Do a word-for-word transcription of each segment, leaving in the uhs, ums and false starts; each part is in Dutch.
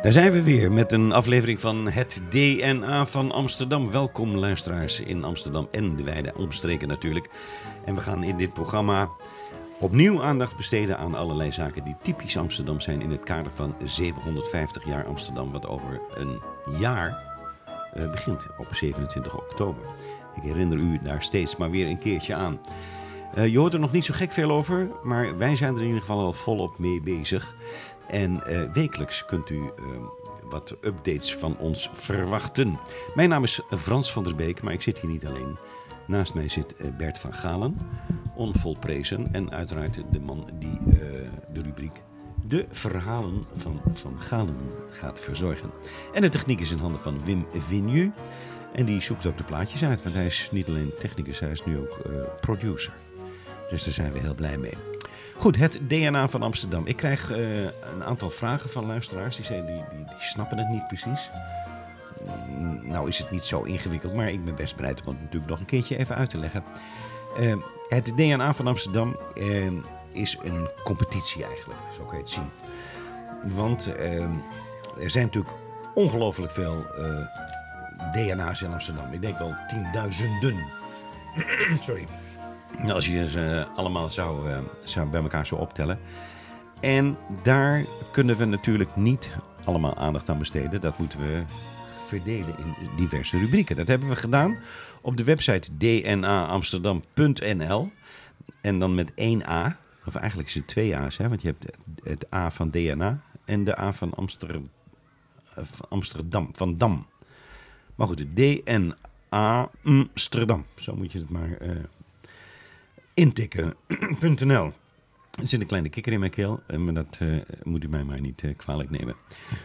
Daar zijn we weer met een aflevering van het D N A van Amsterdam. Welkom luisteraars in Amsterdam en de wijde omstreken natuurlijk. En we gaan in dit programma opnieuw aandacht besteden aan allerlei zaken die typisch Amsterdam zijn in het kader van zevenhonderdvijftig jaar Amsterdam, wat over een jaar uh, begint op zevenentwintig oktober. Ik herinner u daar steeds maar weer een keertje aan. Uh, je hoort er nog niet zo gek veel over, maar wij zijn er in ieder geval al volop mee bezig. En uh, wekelijks kunt u uh, wat updates van ons verwachten. Mijn naam is Frans van der Beek, maar ik zit hier niet alleen. Naast mij zit uh, Bert van Galen, onvolprezen. En uiteraard de man die uh, de rubriek De Verhalen van Van Galen gaat verzorgen. En de techniek is in handen van Wim Vignu. En die zoekt ook de plaatjes uit, want hij is niet alleen technicus, hij is nu ook uh, producer. Dus daar zijn we heel blij mee. Goed, het D N A van Amsterdam. Ik krijg uh, een aantal vragen van luisteraars. Die, zeggen, die, die, die snappen het niet precies. Nou is het niet zo ingewikkeld, maar ik ben best bereid om het natuurlijk nog een keertje even uit te leggen. Uh, het D N A van Amsterdam uh, is een competitie eigenlijk, zo kan je het zien. Want uh, er zijn natuurlijk ongelooflijk veel uh, D N A's in Amsterdam. Ik denk wel tienduizenden. Sorry. Als je ze allemaal zou, uh, zou bij elkaar zou optellen. En daar kunnen we natuurlijk niet allemaal aandacht aan besteden. Dat moeten we verdelen in diverse rubrieken. Dat hebben we gedaan op de website d n a amsterdam punt n l. En dan met één A. Of eigenlijk is het twee A's. Hè? Want je hebt het A van D N A en de A van Amsterdam. Van Amsterdam. Van Dam. Maar goed, D N A Amsterdam. Zo moet je het maar uh, intikken. .nl. Er zit een kleine kikker in mijn keel, maar dat uh, moet u mij maar niet uh, kwalijk nemen.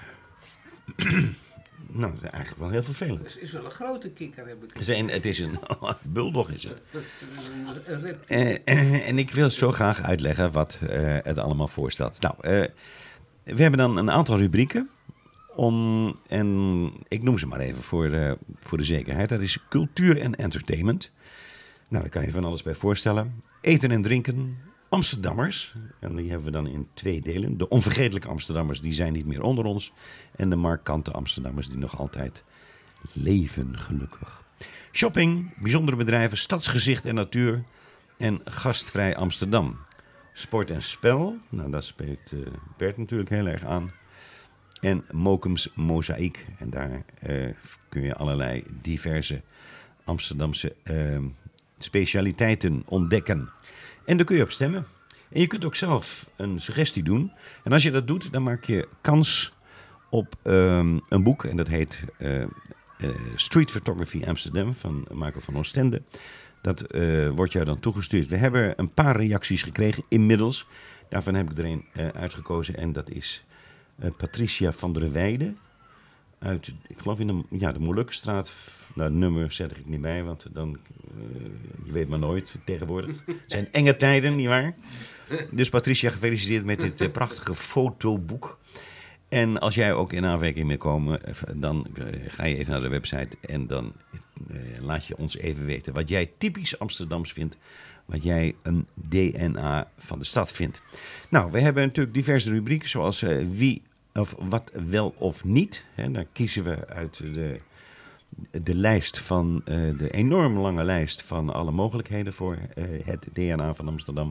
Nou, dat is eigenlijk wel heel vervelend. Het is wel een grote kikker, heb ik gezien. Het is een buldog, is het. uh, uh, en ik wil zo graag uitleggen wat uh, het allemaal voorstelt. Nou, uh, we hebben dan een aantal rubrieken. Om, en ik noem ze maar even voor, uh, voor de zekerheid. Dat is cultuur en entertainment. Nou, daar kan je van alles bij voorstellen. Eten en drinken, Amsterdammers. En die hebben we dan in twee delen. De onvergetelijke Amsterdammers, die zijn niet meer onder ons. En de markante Amsterdammers, die nog altijd leven, gelukkig. Shopping, bijzondere bedrijven, stadsgezicht en natuur. En gastvrij Amsterdam. Sport en spel, nou dat spreekt uh, Bert natuurlijk heel erg aan. En Mokums Mozaïek. En daar uh, kun je allerlei diverse Amsterdamse uh, specialiteiten ontdekken. En daar kun je op stemmen. En je kunt ook zelf een suggestie doen. En als je dat doet, dan maak je kans op um, een boek. En dat heet uh, uh, Street Photography Amsterdam van Michael van Oostende. Dat uh, wordt jou dan toegestuurd. We hebben een paar reacties gekregen inmiddels. Daarvan heb ik er een uh, uitgekozen. En dat is uh, Patricia van der Weijden. Uit, ik geloof in de, ja, de Molukkenstraat. Nou, het nummer zet ik niet bij, want dan, uh, je weet maar nooit tegenwoordig. Het zijn enge tijden, nietwaar? Dus Patricia, gefeliciteerd met dit uh, prachtige fotoboek. En als jij ook in aanmerking mee komen, dan uh, ga je even naar de website en dan uh, laat je ons even weten wat jij typisch Amsterdams vindt. Wat jij een D N A van de stad vindt. Nou, we hebben natuurlijk diverse rubrieken, zoals uh, wie of wat wel of niet. Hè, daar kiezen we uit de, de lijst van uh, de enorm lange lijst van alle mogelijkheden voor uh, het D N A van Amsterdam.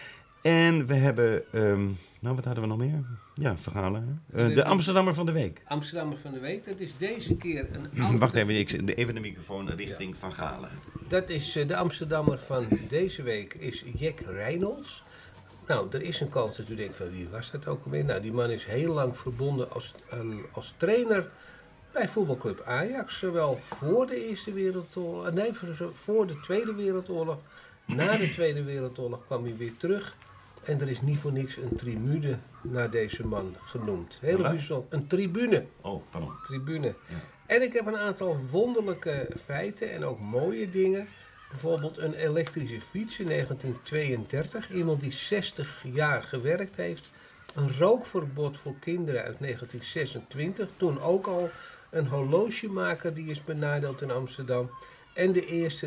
En we hebben, um, nou wat hadden we nog meer? Ja, verhalen. Uh, de Amsterdammer van de Week. Amsterdammer van de Week, dat is deze keer een oude... Wacht even, ik, even de microfoon richting ja. Van Galen. Dat is uh, de Amsterdammer van deze week is Jack Reynolds. Nou, er is een kans dat u denkt van wie was dat ook alweer? Nou, die man is heel lang verbonden als, um, als trainer bij voetbalclub Ajax. Zowel voor de Eerste Wereldoorlog, nee, voor de Tweede Wereldoorlog. Na de Tweede Wereldoorlog kwam hij weer terug. En er is niet voor niks een tribune naar deze man genoemd. Heel bijzonder. Een tribune. Oh, pardon. Tribune. Ja. En ik heb een aantal wonderlijke feiten en ook mooie dingen. Bijvoorbeeld een elektrische fiets in negentien tweeëndertig. Iemand die zestig jaar gewerkt heeft. Een rookverbod voor kinderen uit negentien zesentwintig. Toen ook al een horlogemaker die is benadeeld in Amsterdam. En de eerste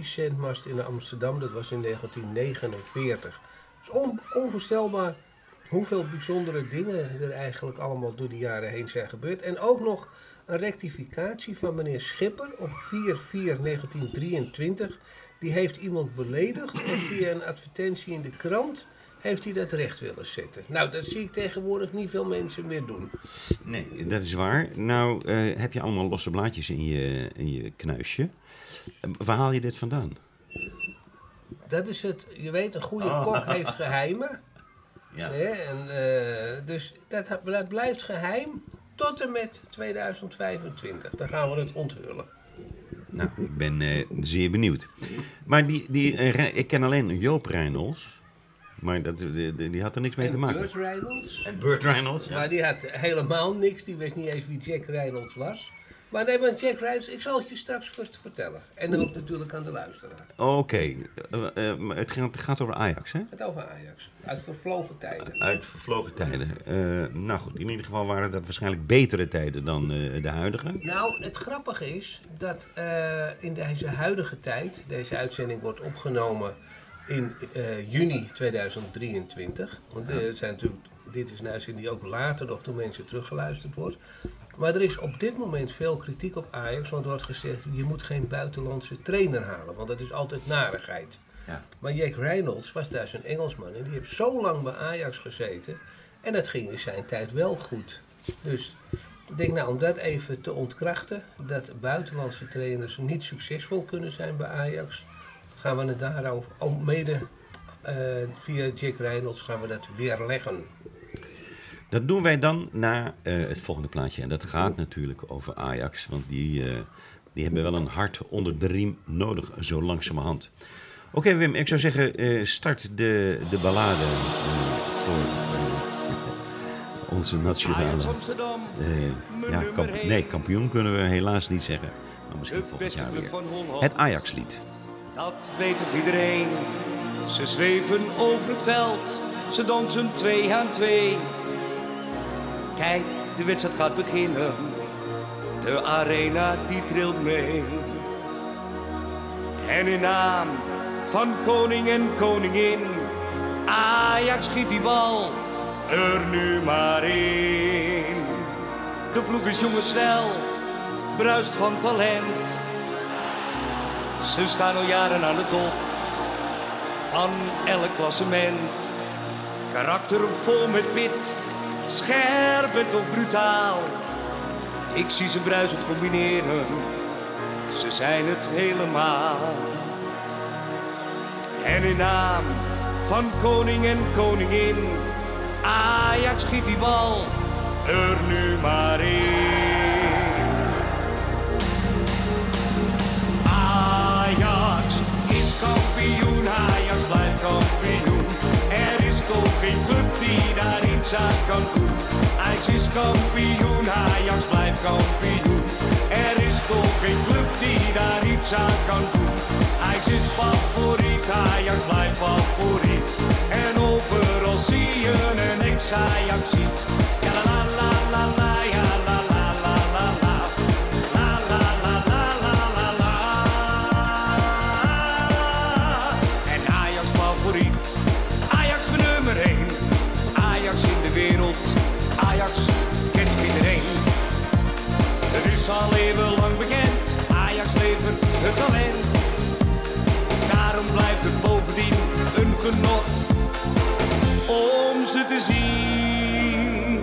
televisiezendmast in Amsterdam. Dat was in negentien negenenveertig. Dat is on- onvoorstelbaar hoeveel bijzondere dingen er eigenlijk allemaal door de jaren heen zijn gebeurd. En ook nog een rectificatie van meneer Schipper op vier vier negentien drieëntwintig. Die heeft iemand beledigd en via een advertentie in de krant heeft hij dat recht willen zetten. Nou, dat zie ik tegenwoordig niet veel mensen meer doen. Nee, dat is waar. Nou, uh, heb je allemaal losse blaadjes in je, in je knuisje. Uh, waar haal je dit vandaan? Dat is het, je weet, een goede oh. kok heeft geheimen. Ja. Nee, en, uh, dus dat, dat blijft geheim tot en met tweeduizend vijfentwintig. Dan gaan we het onthullen. Nou, ik ben uh, zeer benieuwd. Maar die, die, uh, ik ken alleen Joop Reynolds. Maar dat, die, die had er niks mee en te maken. Burt Reynolds. En Burt Reynolds, ja. Maar die had helemaal niks. Die wist niet eens wie Jack Reynolds was. Maar nee, maar Jack Reynolds, ik zal het je straks vertellen. En ook natuurlijk aan de luisteraar. Oké. Okay. Uh, uh, het, gaat, het gaat over Ajax, hè? Het over Ajax. Uit vervlogen tijden. Uit vervlogen tijden. Uh, nou goed, in ieder geval waren dat waarschijnlijk betere tijden dan uh, de huidige. Nou, het grappige is dat uh, in deze huidige tijd, deze uitzending wordt opgenomen in uh, juni tweeduizend drieëntwintig. Want uh, het zijn natuurlijk, dit is een uitzending die ook later nog door mensen teruggeluisterd wordt. Maar er is op dit moment veel kritiek op Ajax, want er wordt gezegd, je moet geen buitenlandse trainer halen, want dat is altijd narigheid. Ja. Maar Jack Reynolds was daar zo'n Engelsman en die heeft zo lang bij Ajax gezeten en dat ging in zijn tijd wel goed. Dus ik denk nou, om dat even te ontkrachten, dat buitenlandse trainers niet succesvol kunnen zijn bij Ajax, gaan we het daarover, ook mede uh, via Jack Reynolds gaan we dat weerleggen. Dat doen wij dan na uh, het volgende plaatje. En dat gaat natuurlijk over Ajax. Want die, uh, die hebben wel een hart onder de riem nodig, zo langzamerhand. Oké okay, Wim, ik zou zeggen, uh, start de, de ballade uh, voor uh, onze nationale... Uh, ja, kamp- nee, kampioen kunnen we helaas niet zeggen. Maar misschien volgend jaar weer. Het Ajax-lied. Dat weet toch iedereen. Ze zweven over het veld. Ze dansen twee aan twee. Kijk, de wedstrijd gaat beginnen. De arena die trilt mee. En in naam van koning en koningin, Ajax schiet die bal er nu maar in. De ploeg is jong en snel, bruist van talent. Ze staan al jaren aan de top van elk klassement. Karakter vol met pit, scherp en toch brutaal. Ik zie ze bruisend combineren, ze zijn het helemaal. En in naam van koning en koningin, Ajax schiet die bal er nu maar in. Ajax is kampioen, Ajax blijft kampioen. Er is toch geen club die daar iets aan kan doen. Ajax is kampioen, Ajax blijft kampioen. Er is toch geen club die daar iets aan kan doen. Ajax is favoriet, Ajax blijft favoriet. En overal zie je een ex-Ajax ziet. Ja la la la la la, ja la la la la la. La la la la la la la. En Ajax favoriet, Ajax de nummer één. Ajax in de wereld, Ajax kent iedereen. Het is al eeuwenlang bekend, Ajax levert het talent. Daarom blijft het bovendien een genot om ze te zien.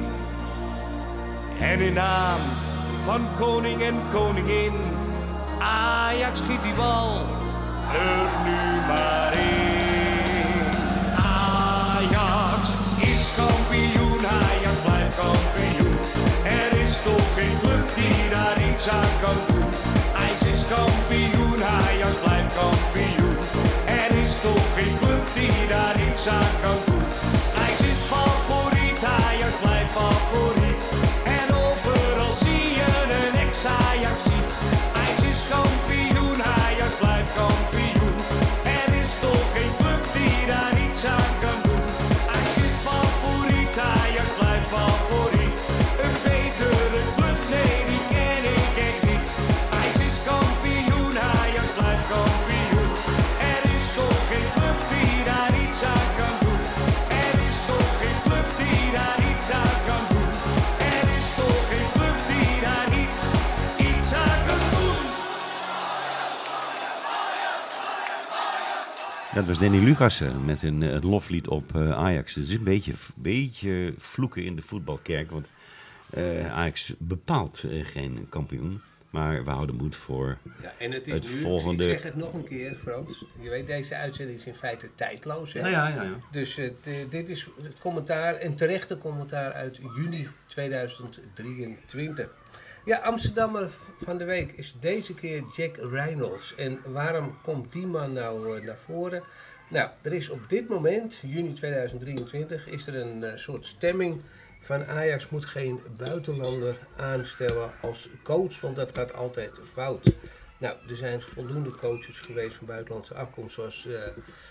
En in naam van koning en koningin, Ajax schiet die bal er nu maar in. Ajax is kampioen, Ajax blijft kampioen. Er is toch geen club die daar iets aan kan doen. Ajax is kampioen, Ajax blijft kampioen. Er is toch geen club die daar iets aan kan doen. Ajax is favoriet, Ajax blijft favoriet. En overal zie je een ex-Ajax ziet. Ajax is kampioen, Ajax blijft kampioen. Er is toch geen club die daar iets aan kan doen. Ajax is favoriet, Ajax blijft favoriet. Een betere club, nee die ken ik echt niet. Ajax is kampioen, Ajax blijft kampioen. Er is toch geen club die daar iets aan kan doen. Er is toch geen club Dat was Danny Lucassen met een uh, loflied op uh, Ajax. Het is een beetje, beetje vloeken in de voetbalkerk, want uh, Ajax bepaalt uh, geen kampioen. Maar we houden moed voor ja, en het is het nu, volgende... Ik zeg het nog een keer, Frans. Je weet, deze uitzending is in feite tijdloos. Hè? Ja, ja, ja, ja. Dus uh, t- dit is het commentaar, en terechte commentaar uit juni tweeduizend drieëntwintig. Ja, Amsterdammer van de week is deze keer Jack Reynolds. En waarom komt die man nou uh, naar voren? Nou, er is op dit moment, juni tweeduizend drieëntwintig, is er een uh, soort stemming van Ajax moet geen buitenlander aanstellen als coach, want dat gaat altijd fout. Nou, er zijn voldoende coaches geweest van buitenlandse afkomst, zoals uh, uh,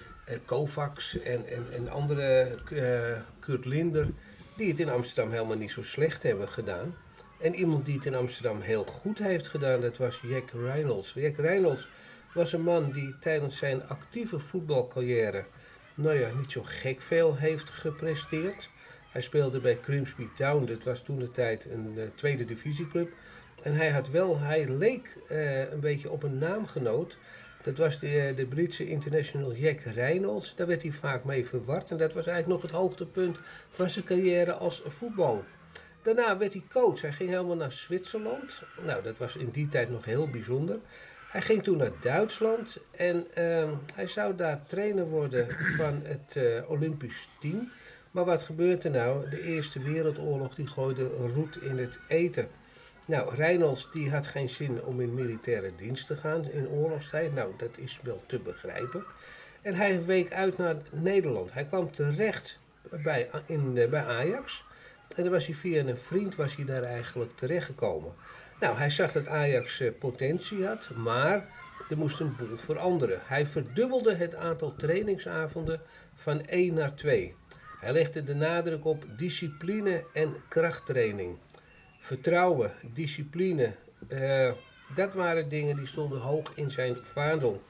Kovacs en, en, en andere, uh, Kurt Linder, die het in Amsterdam helemaal niet zo slecht hebben gedaan. En iemand die het in Amsterdam heel goed heeft gedaan, dat was Jack Reynolds. Jack Reynolds was een man die tijdens zijn actieve voetbalcarrière, nou ja, niet zo gek veel heeft gepresteerd. Hij speelde bij Grimsby Town, dat was toen de tijd een uh, tweede divisieclub. En hij had wel, hij leek uh, een beetje op een naamgenoot. Dat was de, uh, de Britse international Jack Reynolds. Daar werd hij vaak mee verward. En dat was eigenlijk nog het hoogtepunt van zijn carrière als voetballer. Daarna werd hij coach. Hij ging helemaal naar Zwitserland. Nou, dat was in die tijd nog heel bijzonder. Hij ging toen naar Duitsland. En uh, hij zou daar trainer worden van het uh, Olympisch team. Maar wat gebeurt er nou? De Eerste Wereldoorlog die gooide roet in het eten. Nou, Reynolds die had geen zin om in militaire dienst te gaan in oorlogstijd. Nou, dat is wel te begrijpen. En hij week uit naar Nederland. Hij kwam terecht bij, in, bij Ajax. En dan was hij via een vriend was hij daar eigenlijk terechtgekomen. Nou, hij zag dat Ajax uh, potentie had, maar er moest een boel veranderen. Hij verdubbelde het aantal trainingsavonden van één naar twee. Hij legde de nadruk op discipline en krachttraining. Vertrouwen, discipline, uh, dat waren dingen die stonden hoog in zijn vaandel.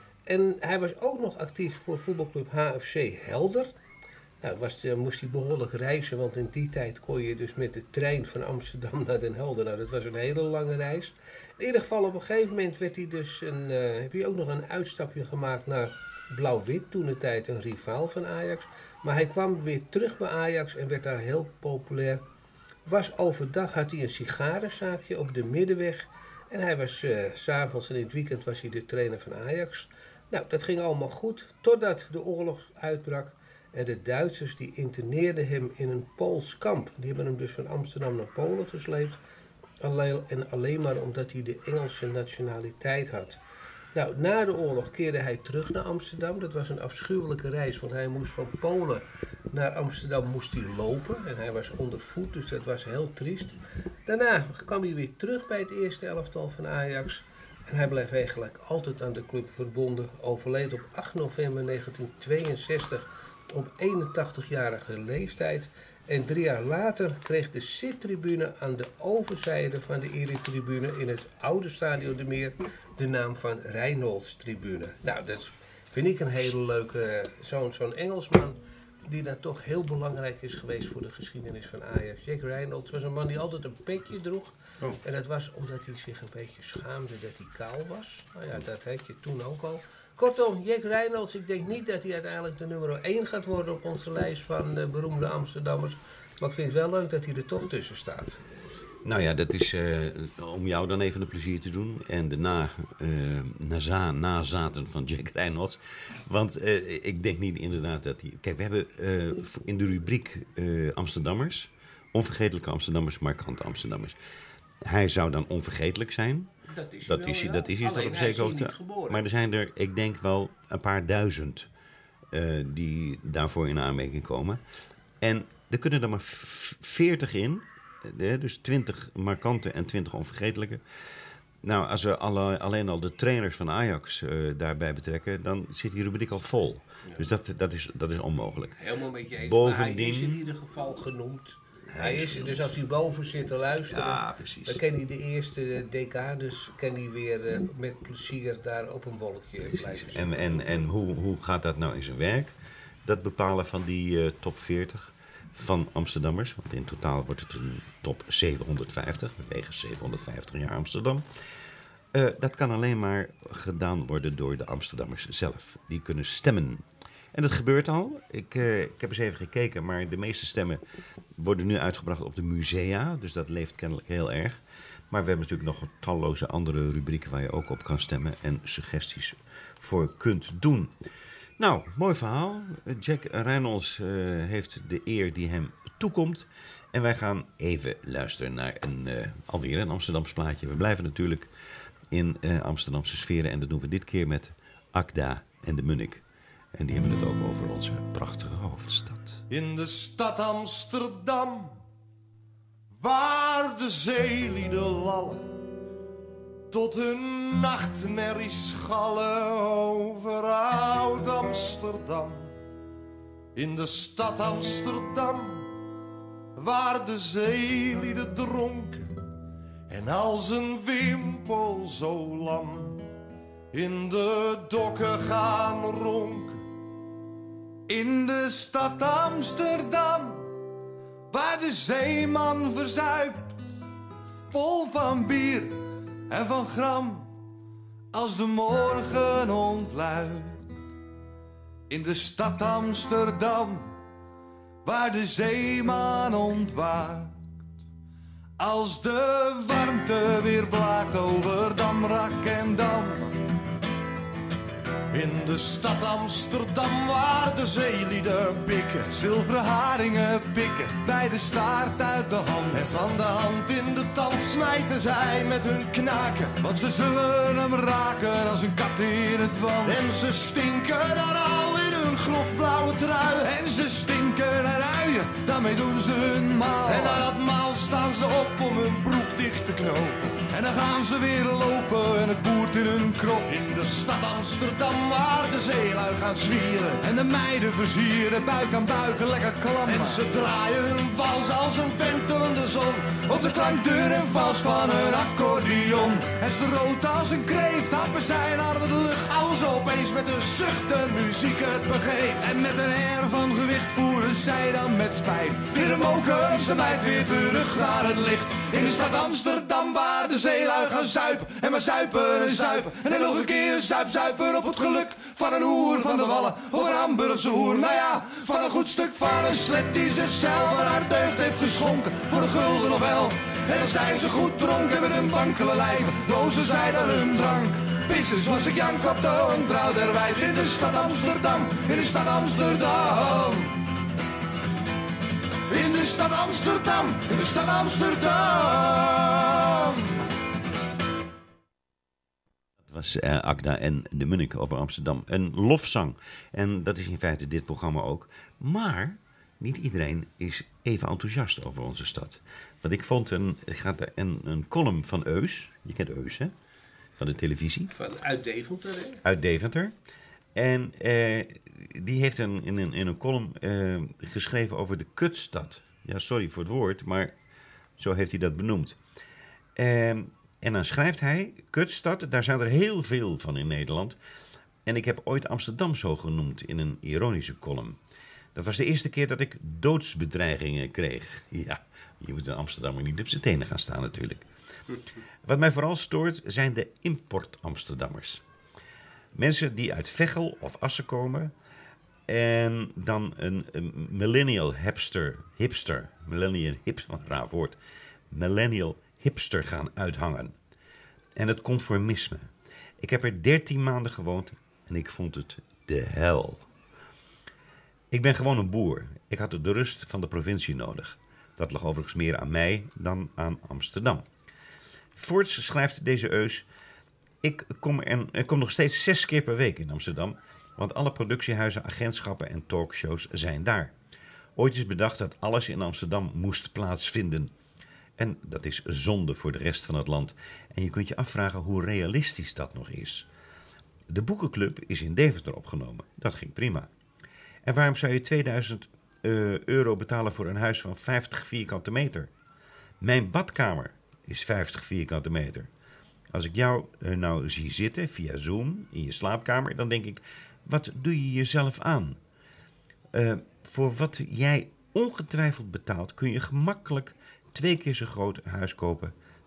En hij was ook nog actief voor voetbalclub H F C Helder. Nou, was, uh, moest hij behoorlijk reizen, want in die tijd kon je dus met de trein van Amsterdam naar Den Helder. Nou, dat was een hele lange reis. In ieder geval, op een gegeven moment werd hij dus een, uh, heb hij ook nog een uitstapje gemaakt naar Blauw-Wit, toen de tijd een rivaal van Ajax. Maar hij kwam weer terug bij Ajax en werd daar heel populair. Was overdag, had hij een sigarenzaakje op de Middenweg. En hij was uh, 's avonds en in het weekend was hij de trainer van Ajax. Nou, dat ging allemaal goed, totdat de oorlog uitbrak. En de Duitsers die interneerden hem in een Pools kamp. Die hebben hem dus van Amsterdam naar Polen gesleept. Alleen, en alleen maar omdat hij de Engelse nationaliteit had. Nou, na de oorlog keerde hij terug naar Amsterdam. Dat was een afschuwelijke reis, want hij moest van Polen naar Amsterdam moest hij lopen. En hij was onder voet, dus dat was heel triest. Daarna kwam hij weer terug bij het eerste elftal van Ajax. En hij bleef eigenlijk altijd aan de club verbonden. Overleed op acht november negentien tweeënzestig op eenentachtigjarige leeftijd. En drie jaar later kreeg de zittribune aan de overzijde van de eretribune in het oude Stadion de Meer de naam van Reynolds-tribune. Nou, dat vind ik een hele leuke, zo'n zo'n Engelsman die dan toch heel belangrijk is geweest voor de geschiedenis van Ajax. Jack Reynolds was een man die altijd een petje droeg. Oh. En dat was omdat hij zich een beetje schaamde dat hij kaal was. Nou ja, dat had je toen ook al. Kortom, Jack Reynolds, ik denk niet dat hij uiteindelijk de nummer één gaat worden op onze lijst van de beroemde Amsterdammers. Maar ik vind het wel leuk dat hij er toch tussen staat. Nou ja, dat is uh, om jou dan even een plezier te doen. En de na, uh, naza, nazaten van Jack Reynolds. Want uh, ik denk niet inderdaad dat hij... Kijk, we hebben uh, in de rubriek uh, Amsterdammers, onvergetelijke Amsterdammers, markante Amsterdammers. Hij zou dan onvergetelijk zijn. Dat is, dat wel, is, ja. dat is, is dat op zekere hoogte. Maar er zijn er, ik denk wel, een paar duizend uh, die daarvoor in aanmerking komen. En er kunnen er maar veertig in. Dus twintig markante en twintig onvergetelijke. Nou, als we alle, alleen al de trainers van Ajax uh, daarbij betrekken, dan zit die rubriek al vol. Ja. Dus dat, dat, is, dat is onmogelijk. Helemaal met je eens. Bovendien, maar hij is in ieder geval genoemd. Hij is, dus als hij boven zit te luisteren, ja, dan kan hij de eerste decades kan hij weer uh, met plezier daar op een wolkje blijven zitten. En, en, en hoe, hoe gaat dat nou in zijn werk? Dat bepalen van die uh, top veertig van Amsterdammers. Want in totaal wordt het een top zevenhonderdvijftig, wegens zevenhonderdvijftig jaar Amsterdam. Uh, dat kan alleen maar gedaan worden door de Amsterdammers zelf. Die kunnen stemmen. En dat gebeurt al. Ik, uh, ik heb eens even gekeken, maar de meeste stemmen worden nu uitgebracht op de musea. Dus dat leeft kennelijk heel erg. Maar we hebben natuurlijk nog talloze andere rubrieken waar je ook op kan stemmen en suggesties voor kunt doen. Nou, mooi verhaal. Jack Reynolds uh, heeft de eer die hem toekomt. En wij gaan even luisteren naar een, uh, alweer een Amsterdams plaatje. We blijven natuurlijk in uh, Amsterdamse sferen. En dat doen we dit keer met Akda en de Munnik. En die hebben het ook over onze prachtige hoofdstad. In de stad Amsterdam, waar de zeelieden lallen, tot hun nachtmerries schallen over oud Amsterdam. In de stad Amsterdam, waar de zeelieden dronken en als een wimpel zo lam in de dokken gaan ronken. In de stad Amsterdam, waar de zeeman verzuipt, vol van bier en van gram, als de morgen ontluikt. In de stad Amsterdam, waar de zeeman ontwaakt, als de warmte weer blaakt over Damrak en Dam. In de stad Amsterdam, waar de zeelieden pikken, zilveren haringen pikken, bij de staart uit de hand. En van de hand in de tand smijten zij met hun knaken, want ze zullen hem raken als een kat in het wand. En ze stinken dan al in hun grofblauwe trui, en ze stinken naar uien, daarmee doen ze hun maal. En na dat maal staan ze op om hun broek dicht te knopen. En dan gaan ze weer lopen en het boert in hun krop. In de stad Amsterdam, waar de zeelui gaan zwieren en de meiden versieren, buik aan buik lekker klammen. En ze draaien hun vals als een ventelende zon op de klankdeur en vals van een accordeon. En ze rood als een kreeft, happen zij naar de lucht, als ze opeens met een zucht de muziek het begeeft. En met een air van gewicht voeren zij dan met spijt weer een mokense meid weer terug naar het licht. In de stad Amsterdam, waar de zeelui gaan zuipen en maar zuipen en zuipen. En dan nog een keer zuip, zuipen op het geluk van een hoer van de Wallen of een Hamburgse hoer. Nou ja, van een goed stuk van een slet die zichzelf aan haar deugd heeft geschonken voor een gulden of elf. En dan zijn ze goed dronken met hun wankele lijven, lozen zij dan hun drank. Pissers was ik jank op de ontrouw der wijf. In de stad Amsterdam, in de stad Amsterdam. In de stad Amsterdam, in de stad Amsterdam. Dat was uh, Akda en de Munnik over Amsterdam. Een lofzang. En dat is in feite dit programma ook. Maar niet iedereen is even enthousiast over onze stad. Want ik vond een, een, een column van Eus. Je kent Eus, hè? Van de televisie. Van, uit Deventer, hè? Uit Deventer. En uh, die heeft een, in, een, in een column uh, geschreven over de kutstad. Ja, sorry voor het woord, maar zo heeft hij dat benoemd. Uh, en dan schrijft hij, kutstad, daar zijn er heel veel van in Nederland. En ik heb ooit Amsterdam zo genoemd in een ironische column. Dat was de eerste keer dat ik doodsbedreigingen kreeg. Ja, je moet in Amsterdam niet op zijn tenen gaan staan natuurlijk. Wat mij vooral stoort zijn de import-Amsterdammers. Mensen die uit Veghel of Assen komen en dan een, een millennial hipster, hipster, millennial hipster, wat een raar woord, millennial hipster gaan uithangen. En het conformisme. Ik heb er dertien maanden gewoond en ik vond het de hel. Ik ben gewoon een boer. Ik had de rust van de provincie nodig. Dat lag overigens meer aan mij dan aan Amsterdam. Voorts schrijft deze Eus: Ik kom, er, ik kom nog steeds zes keer per week in Amsterdam, want alle productiehuizen, agentschappen en talkshows zijn daar. Ooit is bedacht dat alles in Amsterdam moest plaatsvinden. En dat is zonde voor de rest van het land. En je kunt je afvragen hoe realistisch dat nog is. De boekenclub is in Deventer opgenomen. Dat ging prima. En waarom zou je tweeduizend uh, euro betalen voor een huis van vijftig vierkante meter? Mijn badkamer is vijftig vierkante meter. Als ik jou uh, nou zie zitten via Zoom in je slaapkamer, dan denk ik, wat doe je jezelf aan? Uh, voor wat jij ongetwijfeld betaalt, kun je gemakkelijk twee keer zo groot huis kopen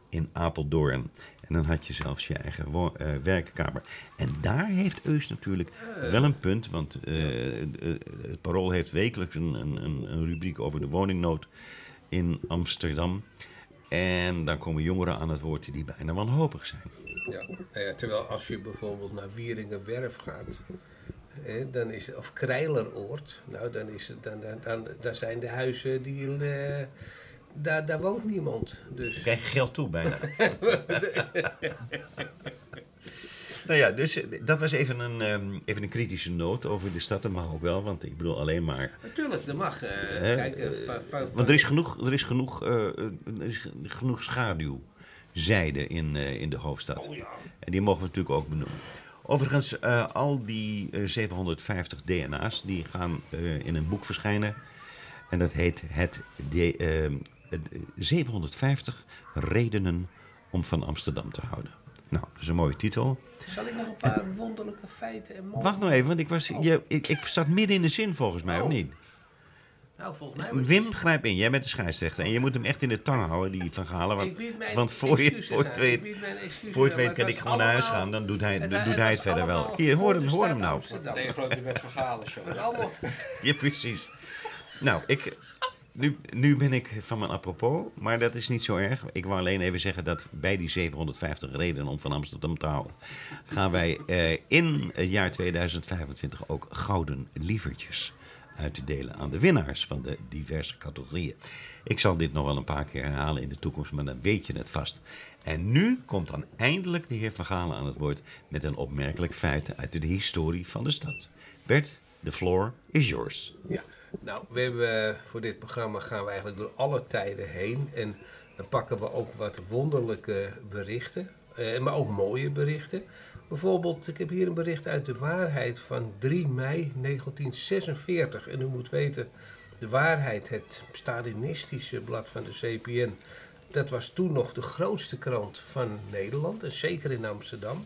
in Apeldoorn. En dan had je zelfs je eigen wo- uh, werkkamer. En daar heeft Eus natuurlijk uh, wel een punt. Want uh, uh, het Parool heeft wekelijks een, een, een rubriek over de woningnood in Amsterdam. En dan komen jongeren aan het woord die bijna wanhopig zijn. Ja, nou ja, terwijl als je bijvoorbeeld naar Wieringerwerf gaat, hè, dan is het, of Krijleroord, nou dan is het, dan, dan, dan, dan zijn de huizen die, uh, daar, daar woont niemand. Dus. Je krijgt geld toe bijna. Nou ja, dus dat was even een, um, even een kritische noot over de stad. Dat mag ook wel, want ik bedoel alleen maar... Natuurlijk, dat mag. Uh, uh, kijk, uh, va, va, want er is genoeg, er is genoeg, uh, er is genoeg schaduwzijde in, uh, in de hoofdstad. Oh, ja. En die mogen we natuurlijk ook benoemen. Overigens, uh, al die uh, zevenhonderdvijftig D N A's die gaan uh, in een boek verschijnen. En dat heet het de, uh, zevenhonderdvijftig redenen om van Amsterdam te houden. Nou, dat is een mooie titel. Zal ik nog een paar wonderlijke feiten en mogelijkheden... Wacht nou even, want ik, was, oh. je, ik, ik zat midden in de zin volgens mij, oh. of niet? Nou, volgens mij... Wim, het... grijp in. Jij bent de scheidsrechter. En je moet hem echt in de tang houden, die Van Galen. Want, want voor je, voor het weet, voor het weet kan ik gewoon naar huis gaan. Dan doet hij het, het, doet hij het verder wel. Hier, hoor hem, hoor hem nou. Nee, geloof je met Van Galen show. allemaal... Ja, precies. Nou, ik... Nu, nu ben ik van mijn apropos, maar dat is niet zo erg. Ik wou alleen even zeggen dat bij die zevenhonderdvijftig redenen om van Amsterdam te houden, gaan wij eh, in het jaar tweeduizend vijfentwintig ook gouden lievertjes uit te delen aan de winnaars van de diverse categorieën. Ik zal dit nog wel een paar keer herhalen in de toekomst, maar dan weet je het vast. En nu komt dan eindelijk de heer Van Galen aan het woord met een opmerkelijk feit uit de historie van de stad. Bert, the floor is yours. Ja. Nou, we hebben, voor dit programma gaan we eigenlijk door alle tijden heen. En dan pakken we ook wat wonderlijke berichten, eh, maar ook mooie berichten. Bijvoorbeeld, ik heb hier een bericht uit De Waarheid van drie mei negentien zesenveertig. En u moet weten, De Waarheid, het Stalinistische blad van de C P N, dat was toen nog de grootste krant van Nederland, en zeker in Amsterdam.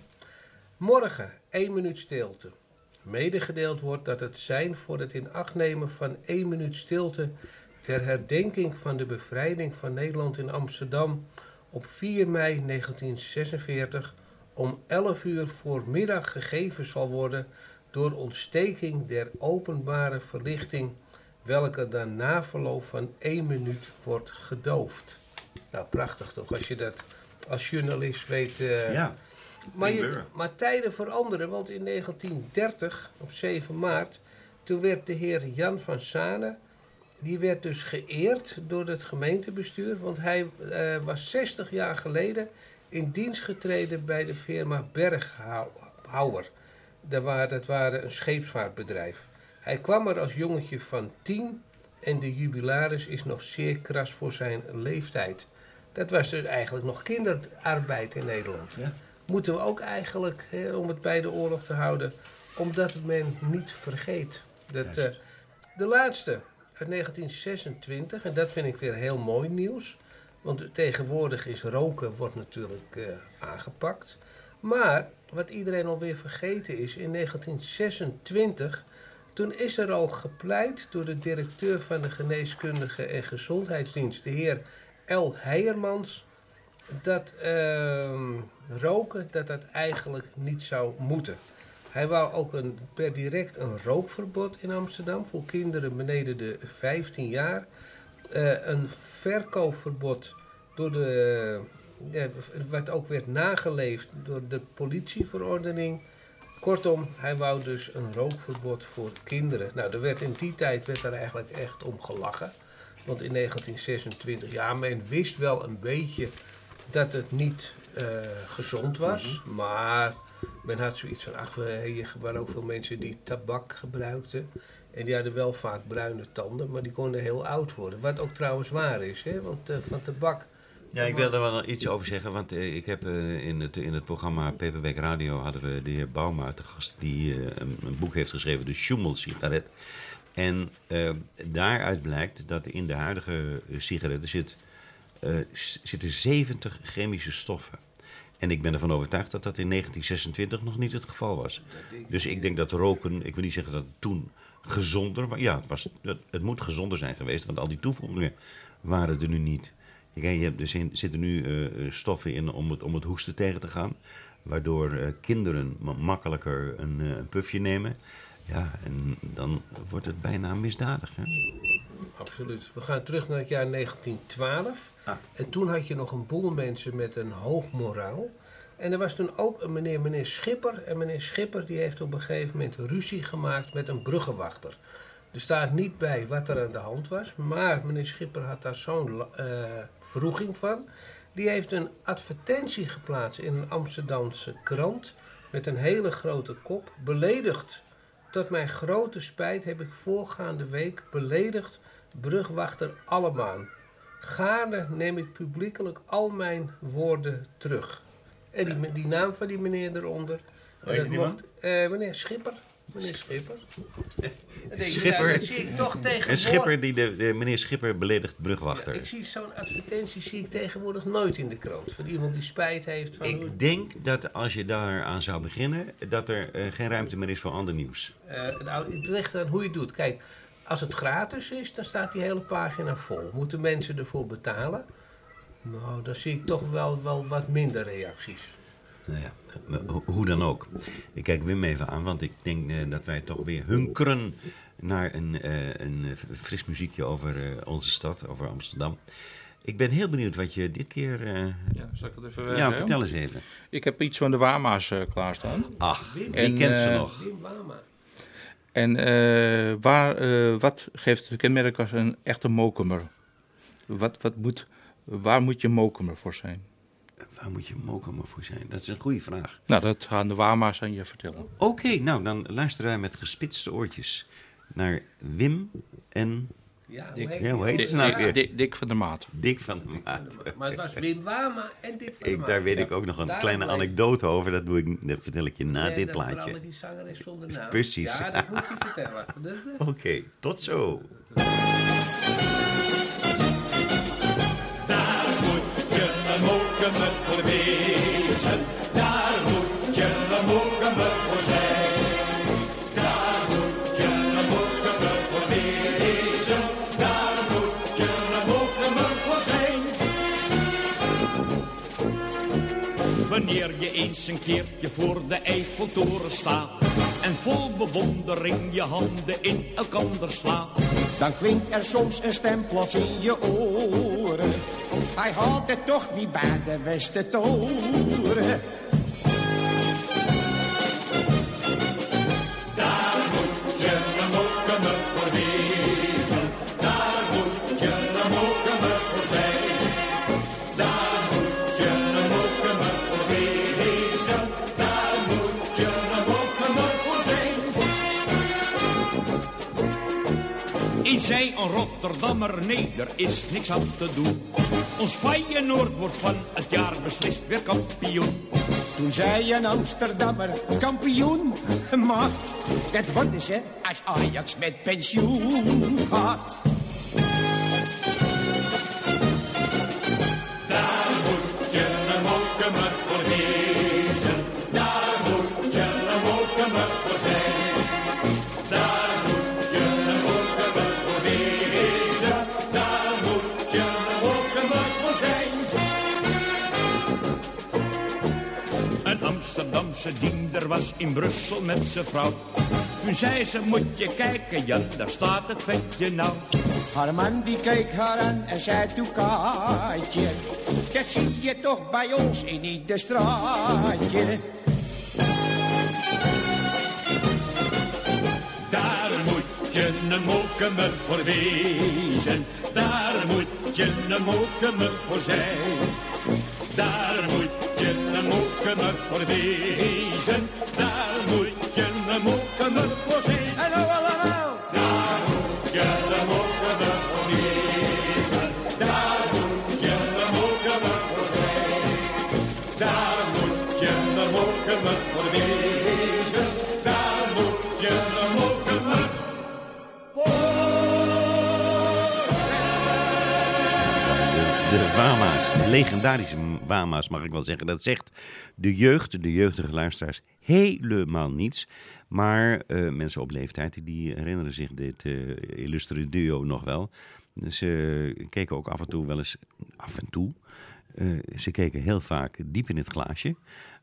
Morgen, één minuut stilte. Medegedeeld wordt dat het zijn voor het in acht nemen van één minuut stilte ter herdenking van de bevrijding van Nederland in Amsterdam op vier mei negentien zesenveertig om elf uur voormiddag gegeven zal worden door ontsteking der openbare verlichting, welke dan na verloop van één minuut wordt gedoofd. Nou, prachtig toch, als je dat als journalist weet... Uh, ja. Maar, je, maar tijden veranderen, want in negentien dertig, op zeven maart, toen werd de heer Jan van Sane, die werd dus geëerd door het gemeentebestuur, want hij uh, was zestig jaar geleden in dienst getreden bij de firma Berghouwer. Dat waren, dat waren een scheepsvaartbedrijf. Hij kwam er als jongetje van tien en de jubilaris is nog zeer kras voor zijn leeftijd. Dat was dus eigenlijk nog kinderarbeid in Nederland. Ja. Moeten we ook eigenlijk, hè, om het bij de oorlog te houden, omdat men niet vergeet. Dat, uh, de laatste, uit negentien zesentwintig, en dat vind ik weer heel mooi nieuws. Want tegenwoordig is roken, wordt natuurlijk uh, aangepakt. Maar, wat iedereen alweer vergeten is, in negentien zesentwintig... toen is er al gepleit door de directeur van de Geneeskundige en Gezondheidsdienst, de heer L. Heijermans, dat uh, roken dat dat eigenlijk niet zou moeten. Hij wou ook een, per direct een rookverbod in Amsterdam voor kinderen beneden de vijftien jaar. Uh, een verkoopverbod door de, uh, wat ook werd nageleefd door de politieverordening. Kortom, hij wou dus een rookverbod voor kinderen. Nou, er werd in die tijd werd er eigenlijk echt om gelachen. Want in negentien zesentwintig, ja, men wist wel een beetje dat het niet uh, gezond was. Mm-hmm. Maar men had zoiets van, ach, er waren ook veel mensen die tabak gebruikten. En die hadden wel vaak bruine tanden, maar die konden heel oud worden. Wat ook trouwens waar is, hè? Want uh, van tabak... Ja, ik wil daar wel iets over zeggen, want uh, ik heb uh, in, het, in het programma Peperbeek Radio hadden we de heer Bauma te gast, die uh, een, een boek heeft geschreven, de Schummel-sigaret. En uh, daaruit blijkt dat in de huidige sigaretten zit, uh, zitten zeventig chemische stoffen. En ik ben ervan overtuigd dat dat in negentien zesentwintig nog niet het geval was. Dus ik denk dat roken, ik wil niet zeggen dat het toen gezonder was. Ja, het, was, het, het moet gezonder zijn geweest, want al die toevoegingen waren er nu niet. Kijk, je hebt, er zin- zitten nu uh, stoffen in om het, om het hoesten tegen te gaan. Waardoor uh, kinderen ma- makkelijker een, uh, een pufje nemen. Ja, en dan wordt het bijna misdadig. Hè? Absoluut. We gaan terug naar het jaar negentien twaalf. Ah. En toen had je nog een boel mensen met een hoog moraal. En er was toen ook een meneer, meneer Schipper. En meneer Schipper die heeft op een gegeven moment ruzie gemaakt met een bruggenwachter. Er staat niet bij wat er aan de hand was. Maar meneer Schipper had daar zo'n uh, vroeging van. Die heeft een advertentie geplaatst in een Amsterdamse krant. Met een hele grote kop. Beledigd. Tot mijn grote spijt heb ik voorgaande week beledigd brugwachter Allemaan. Gaarne neem ik publiekelijk al mijn woorden terug. En die, die naam van die meneer eronder. Weet dat je die mocht, uh, meneer Schipper. Meneer Schipper. Denk Schipper. Je, nou, dat zie ik toch tegenwoordig. Een schipper die de, de meneer Schipper beledigt Ja, brugwachter. ik zie zo'n advertentie zie ik tegenwoordig nooit in de krant. Van iemand die spijt heeft van... hoe, Ik denk dat als je daar aan zou beginnen, dat er uh, geen ruimte meer is voor ander nieuws. Uh, nou, het ligt aan hoe je het doet. Kijk, als het gratis is, dan staat die hele pagina vol. Moeten mensen ervoor betalen? Nou, dan zie ik toch wel, wel wat minder reacties. Nou ja, ho- hoe dan ook. Ik kijk Wim even aan, want ik denk uh, dat wij toch weer hunkeren naar een, uh, een uh, fris muziekje over uh, onze stad, over Amsterdam. Ik ben heel benieuwd wat je dit keer... Uh... Ja, zal ik het even Ja, zeggen? vertel eens even. Ik heb iets van de Wama's uh, klaarstaan. Ach, Wim, wie En, kent ze uh, nog? Wim Wama. En uh, waar, uh, wat geeft het kenmerk als een echte mokumer? Wat, wat moet, waar moet je mokumer voor zijn? Waar moet je mokumer voor zijn? Dat is een goede vraag. Nou, dat gaan de Wama's aan je vertellen. Oké, okay, nou dan luisteren wij met gespitste oortjes naar Wim en Ja, Dick. hoe heet Ja, hoe die? heet ze nou weer? Dick, Dick van der Maat. Dick van der Maat. Maar het was Wim Wama en Dick van der Ik, Maat. daar weet Ja. ik ook nog een Daarom kleine bleef- anekdote over. Dat, doe ik, dat vertel ik je na Nee, dit dat vooral plaatje. met die zangeres zonder naam. Precies. Ja, dat moet je vertellen. Dat, uh, Oké, okay, tot zo. Daar moet je een mokumer voor wezen. Daar moet je een mokumer voor zijn. Daar moet je een mokumer voor wezen. Daar moet je een mokumer voor zijn. Wanneer je eens een keertje voor de Eiffeltoren staat en vol bewondering je handen in elkander slaat, dan klinkt er soms een stem plots in je oren. Hij had het toch niet bij de Westertoren. daar moet je een mokumer voor wezen. Daar moet je een mokumer voor zijn. Daar moet je een mokumer voor wezen. Daar moet je een mokumer voor zijn. Eens zei een Rotterdammer, nee, er is niks aan te doen. Ons Feyenoord wordt van het jaar beslist weer kampioen. Toen zei een Amsterdammer, kampioen, maat. Dat worden ze als Ajax met pensioen gaat. Daar moet je een mokumer voor wezen. Daar moet je een mokumer voor zijn. Daar moet je een mokumer voor wezen. Daar moet je een mokumer voor zijn. Een Amsterdamse diender was in Brussel met zijn vrouw. Toen zei ze, moet je kijken, ja, daar staat het vetje nou. Haar man die keek haar aan en zei toen Kaatje, dat zie je toch bij ons in ieder straatje. Daar moet je een mokumer voor wezen. Daar moet je een mokumer voor zijn. Daar moet je een mokumer voor wezen. Daar moet je een mokumer voor zijn. Hallo allemaal! Daar moet je een mokumer voor wezen. Daar moet je een mokumer voor zijn. Daar moet je een mokumer voor wezen. Daar moet je een mokumer De Wama's, de legendarische Wama's mag ik wel zeggen. Dat zegt de jeugd, de jeugdige luisteraars, helemaal niets. Maar uh, mensen op leeftijd die herinneren zich dit uh, illustere duo nog wel. Ze keken ook af en toe wel eens, af en toe, uh, ze keken heel vaak diep in het glaasje.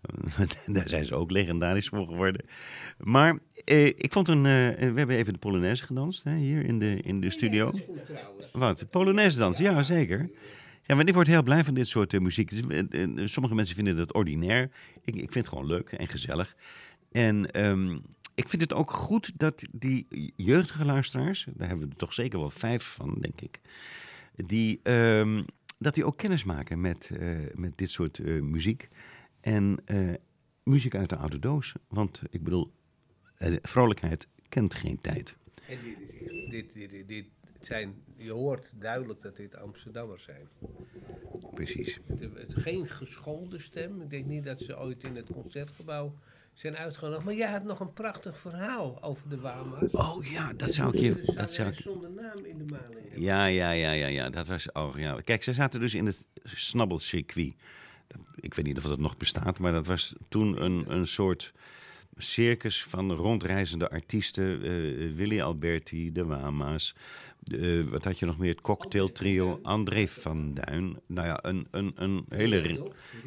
Daar zijn ze ook legendarisch voor geworden. Maar uh, ik vond een, uh, we hebben even de Polonaise gedanst hè, hier in de, in de studio. Wat? Polonaise dans? Ja, zeker. Ja, maar ik word heel blij van dit soort uh, muziek. Sommige mensen vinden dat ordinair. Ik, ik vind het gewoon leuk en gezellig. En um, ik vind het ook goed dat die jeugdige luisteraars, daar hebben we er toch zeker wel vijf van, denk ik, die, um, dat die ook kennis maken met, uh, met dit soort uh, muziek. En uh, muziek uit de oude doos. Want ik bedoel, uh, vrolijkheid kent geen tijd. En dit is echt, dit, dit, dit, dit zijn, je hoort duidelijk dat dit Amsterdammers zijn. Precies. Het, het is geen geschoolde stem. Ik denk niet dat ze ooit in het concertgebouw zijn uitgenodigd. Maar jij had nog een prachtig verhaal over de Wama's. Oh ja, dat zou ik je... Dus dat zou ik... zonder naam in de maling. Ja, ja, ja, ja, ja. Dat was... Oh, ja. Kijk, ze zaten dus in het snabbelcircuit. Ik weet niet of dat nog bestaat, maar dat was toen een, een soort circus van rondreizende artiesten. Uh, Willy Alberti, de Wama's. Uh, wat had je nog meer? Het cocktailtrio. André van Duin. Nou ja, een, een, een hele...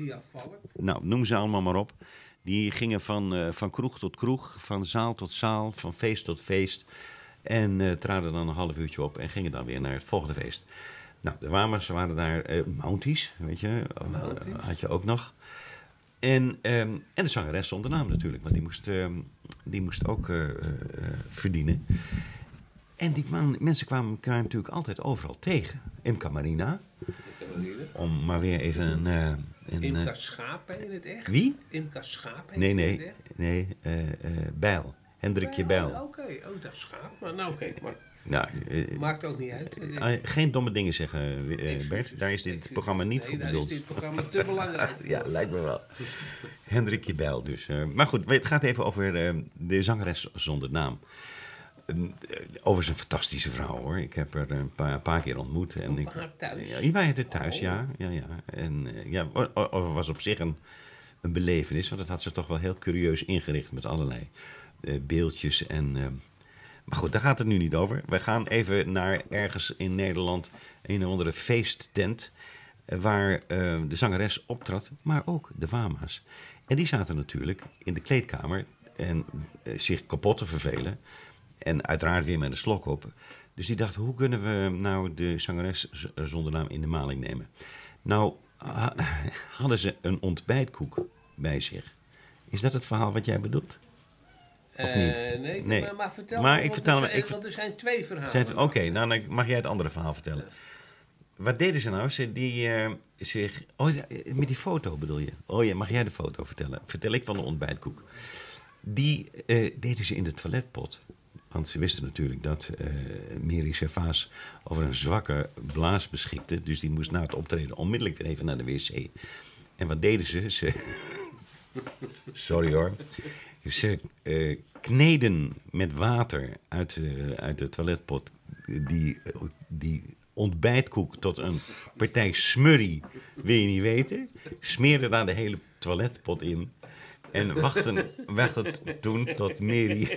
Nou, noem ze allemaal maar op. Die gingen van, uh, van kroeg tot kroeg, van zaal tot zaal, van feest tot feest. En uh, traden dan een half uurtje op en gingen dan weer naar het volgende feest. Nou, de Wama's waren daar, uh, Mounties, weet je, uh, had je ook nog. En, um, en de zangeres zonder naam natuurlijk, want die moest, uh, die moest ook uh, uh, verdienen. En die man, mensen kwamen elkaar natuurlijk altijd overal tegen. Imca Marina, om maar weer even een... Uh, een Imca Schapen in het echt? Wie? Imca Schapen nee, in nee, het echt? Nee, nee, uh, uh, Bijl. Hendrikje Bijl. Oké, okay. Oh, dat is Schaap. Maar nou, oké, okay, maar... Nou, uh, maakt ook niet uit. Uh, geen domme dingen zeggen, uh, Bert. Daar is dit excuus. programma niet nee, voor bedoeld. Daar is dit programma te belangrijk. Ja, lijkt me wel. Hendrikje Bijl dus. Uh, maar goed, het gaat even over uh, de zangeres zonder naam. Uh, over zijn fantastische vrouw, hoor. Ik heb haar een paar, een paar keer ontmoet. En ik, haar thuis? Ja, hier waren het thuis, oh. ja, ja, ja. En uh, ja, was op zich een, een belevenis. Want dat had ze toch wel heel curieus ingericht met allerlei uh, beeldjes en... Uh, Maar goed, daar gaat het nu niet over. We gaan even naar ergens in Nederland een of andere feesttent waar uh, de zangeres optrad, maar ook de Wama's. En die zaten natuurlijk in de kleedkamer en uh, zich kapot te vervelen. En uiteraard weer met een slok op. Dus die dachten, hoe kunnen we nou de zangeres z- zonder naam in de maling nemen? Nou, ha- hadden ze een ontbijtkoek bij zich. Is dat het verhaal wat jij bedoelt? Of niet? Uh, nee, nee, maar, maar vertel maar me, ik want, vertel er me, zijn, ik, want er zijn twee verhalen. Oké, okay, nou dan mag jij het andere verhaal vertellen. Ja. Wat deden ze nou? Ze die uh, zich... Oh, met die foto bedoel je? Oh ja, mag jij de foto vertellen? Vertel ik van de ontbijtkoek. Die uh, deden ze in de toiletpot. Want ze wisten natuurlijk dat uh, Mary Servaas over een zwakke blaas beschikte. Dus die moest na het optreden onmiddellijk weer even naar de wc. En wat deden ze? Ze... Sorry hoor. Ze uh, kneden met water uit, uh, uit de toiletpot die, uh, die ontbijtkoek tot een partij smurrie, wil je niet weten. Smeerden daar de hele toiletpot in. En wachten, wachten toen tot Mary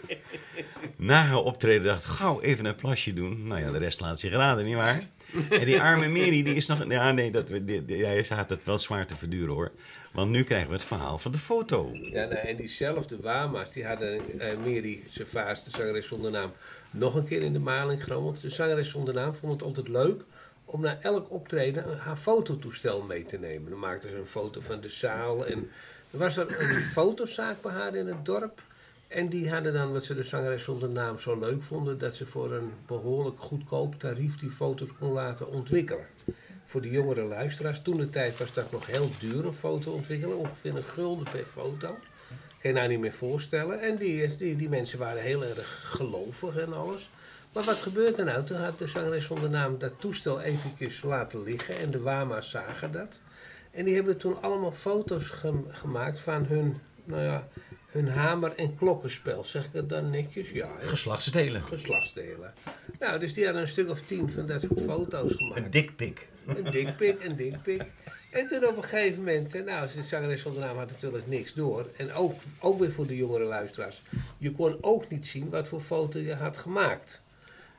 na haar optreden dacht, gauw even een plasje doen. Nou ja, de rest laat zich raden, nietwaar? En die arme Mary, die is nog... Ja, nee, dat, die, die, ja, ze had het wel zwaar te verduren, hoor. Want nu krijgen we het verhaal van de foto. Ja, nou, en diezelfde Wama's, die hadden uh, Mary Servaas, de zangeres zonder naam, nog een keer in de maling genomen. Want de zangeres zonder naam vond het altijd leuk om na elk optreden haar fototoestel mee te nemen. Dan maakte ze een foto van de zaal. En er was er een fotozaak bij haar in het dorp. En die hadden dan, wat ze de zangeres zonder naam zo leuk vonden, dat ze voor een behoorlijk goedkoop tarief die foto's kon laten ontwikkelen. Voor de jongere luisteraars, toen de tijd was dat nog heel duur een foto ontwikkelen, ongeveer een gulden per foto. Kan je nou niet meer voorstellen. En die, die, die mensen waren heel erg gelovig en alles. Maar wat gebeurde er nou? Toen had de zangeres zonder naam dat toestel eventjes laten liggen en de Wama's zagen dat. En die hebben toen allemaal foto's ge- gemaakt van hun, nou ja, hun hamer- en klokkenspel. Zeg ik het dan netjes? Ja. Hè? Geslachtsdelen. Geslachtsdelen. Nou, dus die hadden een stuk of tien van dat soort foto's gemaakt. Een dikpik. Een dikpik, een dikpik. En toen op een gegeven moment, nou, de zangeres zonder naam had natuurlijk niks door. En ook, ook weer voor de jongere luisteraars. Je kon ook niet zien wat voor foto je had gemaakt.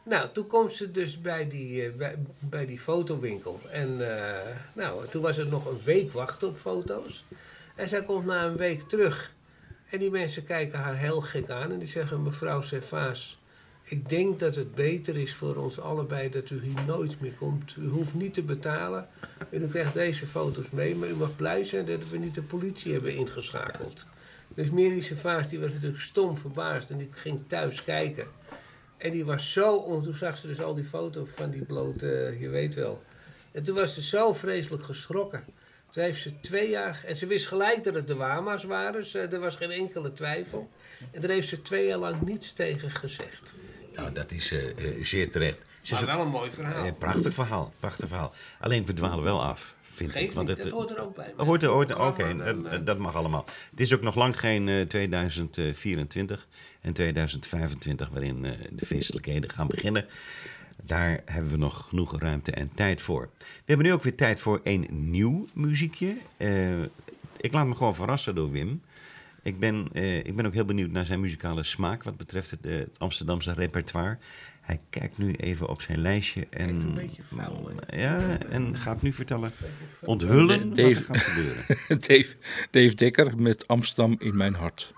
Nou, toen komt ze dus bij die, uh, bij, bij die fotowinkel. En uh, nou, toen was er nog een week wachten op foto's. En zij komt na een week terug. En die mensen kijken haar heel gek aan. En die zeggen, mevrouw Servaas, ik denk dat het beter is voor ons allebei dat u hier nooit meer komt. U hoeft niet te betalen. En u krijgt deze foto's mee. Maar u mag blij zijn dat we niet de politie hebben ingeschakeld. Dus Mary Servaas, die was natuurlijk stom verbaasd. En die ging thuis kijken. En die was zo, toen zag ze dus al die foto's van die blote, je weet wel. En toen was ze zo vreselijk geschrokken. Toen heeft ze twee jaar, en ze wist gelijk dat het de Wama's waren, dus uh, er was geen enkele twijfel. En daar heeft ze twee jaar lang niets tegen gezegd. Nou, dat is uh, uh, zeer terecht. Ze maar is wel ook, een mooi verhaal. Uh, prachtig verhaal, prachtig verhaal. Alleen we dwalen wel af. Vind Geef ik, want niet, het, dat hoort er ook bij. Dat hoort er, hoort er, Oké, okay, dat, dat mag allemaal. Het is ook nog lang geen uh, tweeduizend vierentwintig en tweeduizend vijfentwintig waarin uh, de feestelijkheden gaan beginnen. Daar hebben we nog genoeg ruimte en tijd voor. We hebben nu ook weer tijd voor een nieuw muziekje. Uh, ik laat me gewoon verrassen door Wim. Ik ben, uh, ik ben ook heel benieuwd naar zijn muzikale smaak wat betreft het, uh, het Amsterdamse repertoire. Hij kijkt nu even op zijn lijstje en, een beetje vuil, ja, en gaat nu vertellen, onthullen Dave, wat er gaat gebeuren. Dave, Dave Dekker met Amsterdam in mijn hart.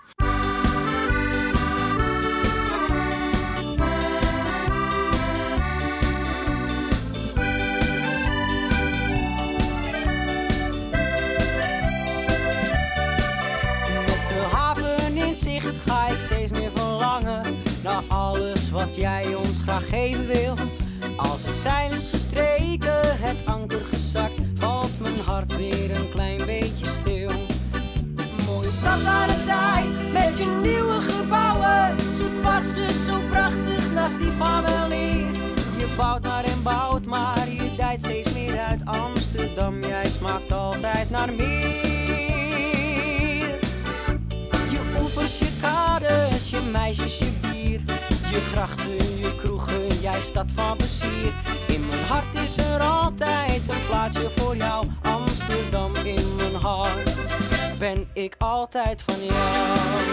Ga ik steeds meer verlangen naar alles wat jij ons graag geven wil. Als het zeil is gestreken, het anker gezakt, valt mijn hart weer een klein beetje stil. Mooie stad aan de tijd, met je nieuwe gebouwen. Ze passen zo prachtig naast die van weleer. Je bouwt maar en bouwt maar, je dijt steeds meer uit Amsterdam. Jij smaakt altijd naar meer. Je kades, je meisjes, je bier. Je grachten, je kroegen, jij stad van plezier. In mijn hart is er altijd een plaatsje voor jou. Amsterdam in mijn hart ben ik altijd van jou.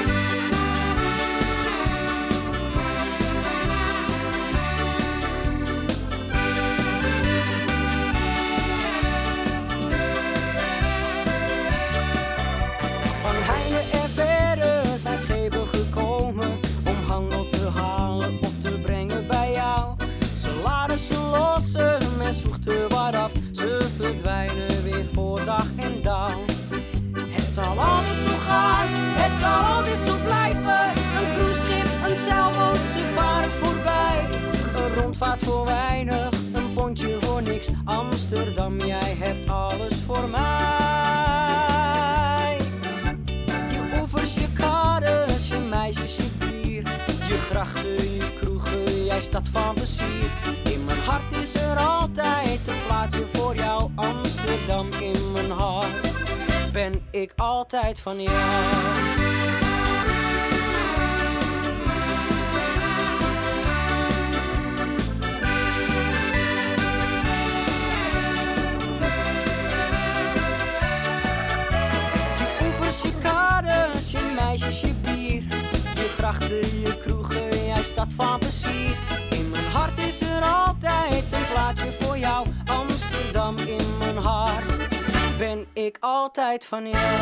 Zijn schepen gekomen om handel te halen of te brengen bij jou. Ze laden ze lossen, men zoekt er wat af. Ze verdwijnen weer voor dag en dauw. Het zal altijd zo gaan, het zal altijd zo blijven. Een cruiseschip, een zeilboot, ze varen voorbij. Een rondvaart voor weinig, een pondje voor niks. Amsterdam, jij hebt alles voor mij. Je oevers, je kades, je meisjes, je bier. Je grachten, je kroegen, jij stad van plezier. In mijn hart is er altijd een plaatsje voor jou. Amsterdam, in mijn hart ben ik altijd van jou. Je meisjes, je bier, je grachten, je kroegen, jij stad van plezier. In mijn hart is er altijd een plaatsje voor jou. Amsterdam, in mijn hart ben ik altijd van jou.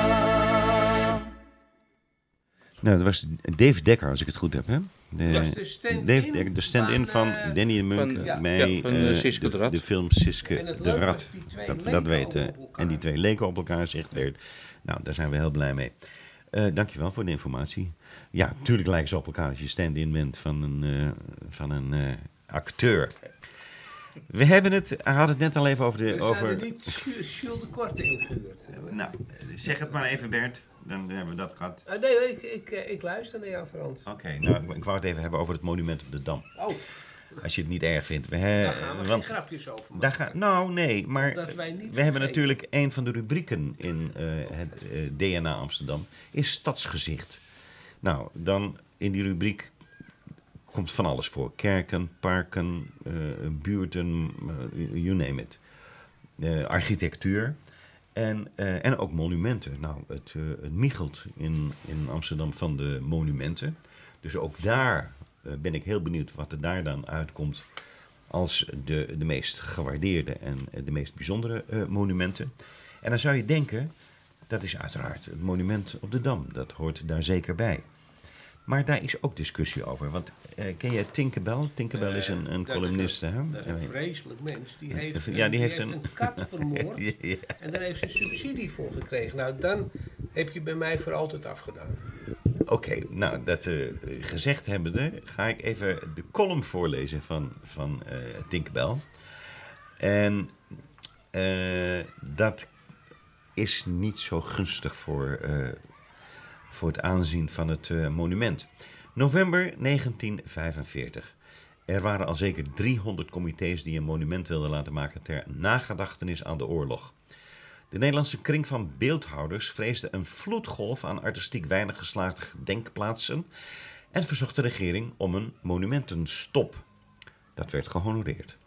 Nou, dat was Dave Dekker, als ik het goed heb, hè? De, was de stand-in, Dave Dekker, de stand-in van, van uh, Danny de Munk van, ja. bij ja, van, uh, Siske de, de Rat. de film Siske En het de leuke Rat. was, die twee Dat, leken dat ook weten. op elkaar. En die twee leken op elkaar, zegt Leert. Nou, daar zijn we heel blij mee. Uh, dankjewel voor de informatie. Ja, natuurlijk lijken ze op elkaar als je stand-in bent van een, uh, van een uh, acteur. We hebben het, hij had het net al even over de... We over... zouden niet Jules de Korte ingehuurd hebben. Nou, zeg het maar even, Bert. Dan hebben we dat gehad. Uh, nee, ik, ik, ik luister naar jou, Frans. Oké, okay, nou, ik wou het even hebben over het monument op de Dam. Oh. Als je het niet erg vindt. We he, Daar gaan we want, geen grapjes over maken. Daar ga, nou, nee, maar we vergeten. hebben natuurlijk een van de rubrieken in uh, het uh, D N A Amsterdam, is stadsgezicht. Nou, dan in die rubriek komt van alles voor. Kerken, parken, uh, buurten, uh, you name it. Uh, architectuur. En, uh, en ook monumenten. Nou, het, uh, het michelt in, in Amsterdam van de monumenten. Dus ook daar uh, ben ik heel benieuwd wat er daar dan uitkomt als de, de meest gewaardeerde en de meest bijzondere uh, monumenten. En dan zou je denken, dat is uiteraard het monument op de Dam. Dat hoort daar zeker bij. Maar daar is ook discussie over. Want uh, ken jij Tinkerbell? Tinkerbell uh, is een, een columniste. Hè? Dat is een vreselijk mens. Die heeft, ja, die die heeft, heeft een... een kat vermoord. ja, ja. En daar heeft ze subsidie voor gekregen. Nou, dan heb je bij mij voor altijd afgedaan. Oké, okay, nou, dat uh, gezegd hebbende, ga ik even de column voorlezen van, van uh, Tinkerbell. En uh, dat is niet zo gunstig voor, uh, voor het aanzien van het uh, monument. November negentien vijfenveertig. Er waren al zeker driehonderd comité's die een monument wilden laten maken ter nagedachtenis aan de oorlog. De Nederlandse kring van beeldhouders vreesde een vloedgolf aan artistiek weinig geslaagde gedenkplaatsen en verzocht de regering om een monumentenstop. Dat werd gehonoreerd.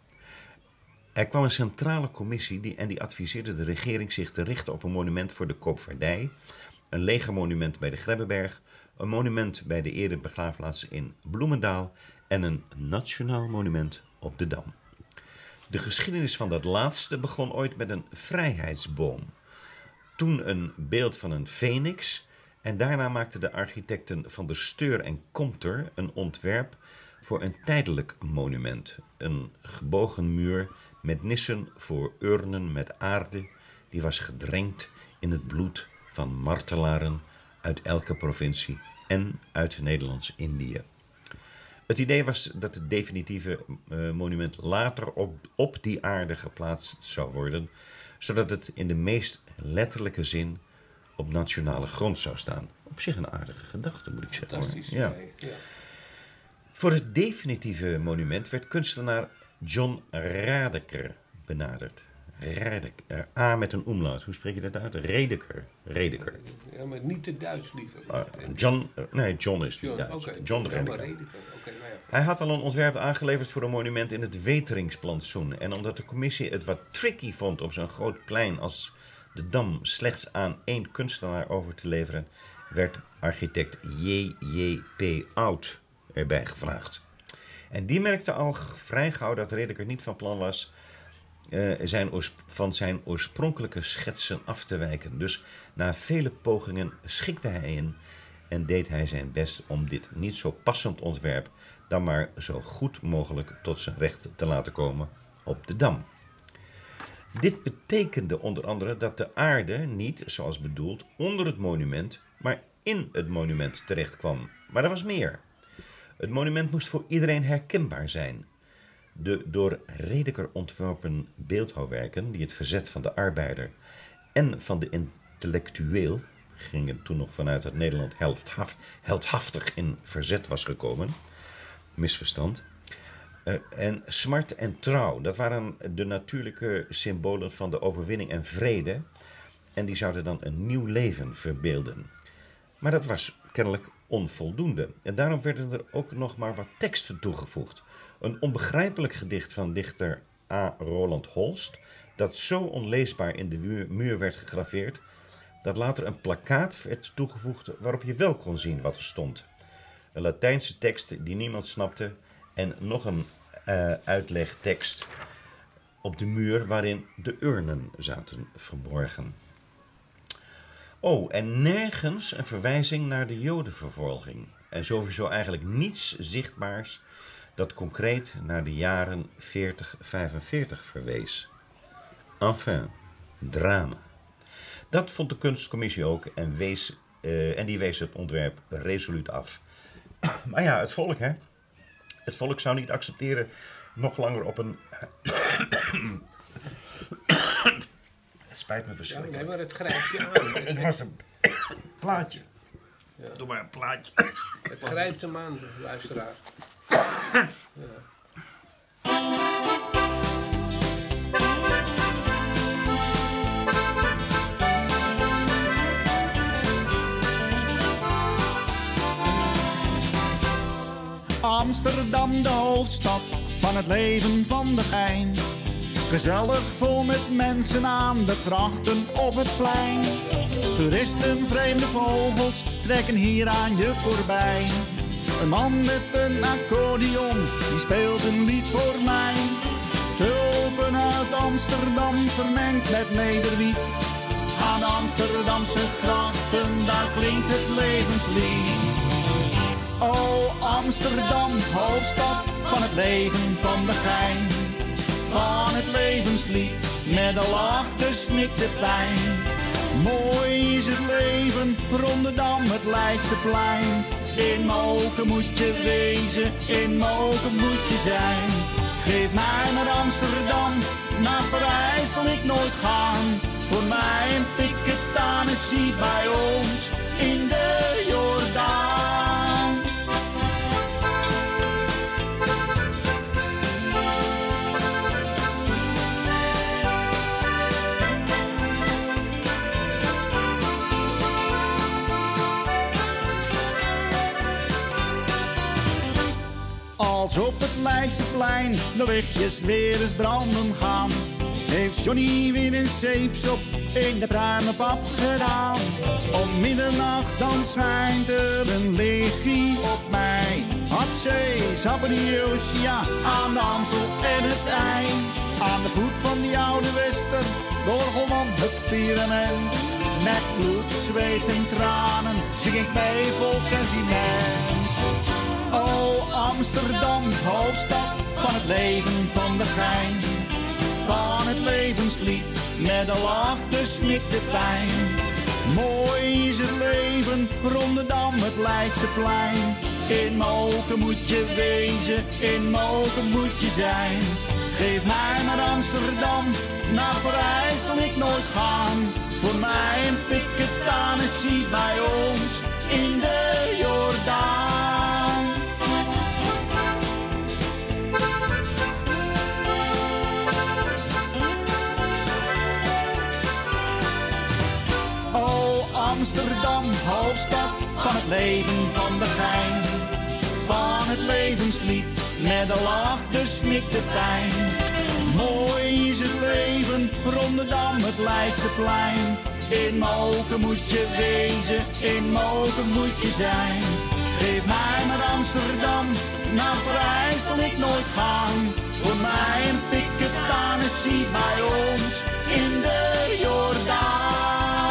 Er kwam een centrale commissie die, en die adviseerde de regering zich te richten op een monument voor de koopvaardij, een legermonument bij de Grebbeberg, een monument bij de erebegraafplaats in Bloemendaal en een nationaal monument op de Dam. De geschiedenis van dat laatste begon ooit met een vrijheidsboom. Toen een beeld van een phoenix en daarna maakten de architecten Van der Steur en Comter een ontwerp voor een tijdelijk monument. Een gebogen muur met nissen voor urnen met aarde die was gedrenkt in het bloed van martelaren uit elke provincie en uit Nederlands-Indië. Het idee was dat het definitieve uh, monument later op, op die aarde geplaatst zou worden, zodat het in de meest letterlijke zin op nationale grond zou staan. Op zich een aardige gedachte, moet ik zeggen. Fantastisch. Ja. Ja. Voor het definitieve monument werd kunstenaar John Radeker benaderd. Radeker, A met een umlaut. Hoe spreek je dat uit? Redeker. Redeker. Ja, maar niet te Duits liever. Uh, John, uh, nee, John is John, Duits. Okay. John ja, Redeker. Redeker. Okay, nou ja. Hij had al een ontwerp aangeleverd voor een monument in het Weteringsplantsoen. En omdat de commissie het wat tricky vond om zo'n groot plein als de Dam slechts aan één kunstenaar over te leveren, werd architect J J P Oud erbij gevraagd. En die merkte al vrij gauw dat Redeker niet van plan was uh, zijn van zijn oorspronkelijke schetsen af te wijken. Dus na vele pogingen schikte hij in en deed hij zijn best om dit niet zo passend ontwerp dan maar zo goed mogelijk tot zijn recht te laten komen op de Dam. Dit betekende onder andere dat de aarde niet, zoals bedoeld, onder het monument, maar in het monument terecht kwam. Maar er was meer. Het monument moest voor iedereen herkenbaar zijn. De door Redeker ontworpen beeldhouwwerken, die het verzet van de arbeider en van de intellectueel, gingen toen nog vanuit dat Nederland heldhaf, heldhaftig in verzet was gekomen, misverstand, uh, en smart en trouw, dat waren de natuurlijke symbolen van de overwinning en vrede, en die zouden dan een nieuw leven verbeelden. Maar dat was kennelijk onvoldoende. En daarom werden er ook nog maar wat teksten toegevoegd. Een onbegrijpelijk gedicht van dichter A. Roland Holst, dat zo onleesbaar in de muur, muur werd gegraveerd, dat later een plakkaat werd toegevoegd waarop je wel kon zien wat er stond. Een Latijnse tekst die niemand snapte en nog een uh, uitlegtekst op de muur waarin de urnen zaten verborgen. Oh, en nergens een verwijzing naar de Jodenvervolging. En sowieso eigenlijk niets zichtbaars dat concreet naar de jaren veertig vijfenveertig verwees. Enfin, drama. Dat vond de kunstcommissie ook en, wees, uh, en die wees het ontwerp resoluut af. Maar ja, het volk, hè. Het volk zou niet accepteren nog langer op een... Het spijt me verschrikkelijk. Ja, nee, maar het grijpt je aan. Het was een plaatje. Ja. Doe maar een plaatje. Het grijpt hem aan, luisteraar. Ja. Amsterdam, de hoofdstad van het leven van de gein. Gezellig vol met mensen aan de grachten op het plein. Toeristen, vreemde vogels trekken hier aan je voorbij. Een man met een accordeon, die speelt een lied voor mij. Tulpen uit Amsterdam, vermengd met nederwiet. Aan de Amsterdamse grachten, daar klinkt het levenslied. O Amsterdam, hoofdstad van het leven van de gein. Van het levenslied, met de lach, de snik, de pijn. Mooi is het leven, Rondendam, het Leidseplein. In Moken moet je wezen, in Moken moet je zijn. Geef mij naar Amsterdam, naar Parijs zal ik nooit gaan. Voor mij een piketanessie bij ons in de Jordaan. Als op het Leidseplein de lichtjes weer eens branden gaan, heeft Johnny weer een zeepsop in de bruine pap gedaan. Om middernacht dan schijnt er een lichtje op mij. Hatsé, Zapperdiosia, aan de Amstel en het IJ. Aan de voet van die oude Wester, Borgelman, het Pyramid. Met bloed, zweet en tranen zing ik mee vol sentiment. O Amsterdam, hoofdstad van het leven van de gein. Van het levenslied, met de lach, de snik, de pijn. Mooi is het leven, Rondendam, het Leidseplein. In Moken moet je wezen, in Moken moet je zijn. Geef mij naar Amsterdam, naar Parijs zal ik nooit gaan. Voor mij een piketanessie bij ons in de Jordaan. Amsterdam, hoofdstad van het leven van de gein. Van het levenslied, met de lach, de snik, de pijn. Mooi is het leven, Rondendam, het Leidseplein. In Moken moet je wezen, in Moken moet je zijn. Geef mij naar Amsterdam, naar Parijs zal ik nooit gaan. Voor mij een piketanessie bij ons in de Jordaan.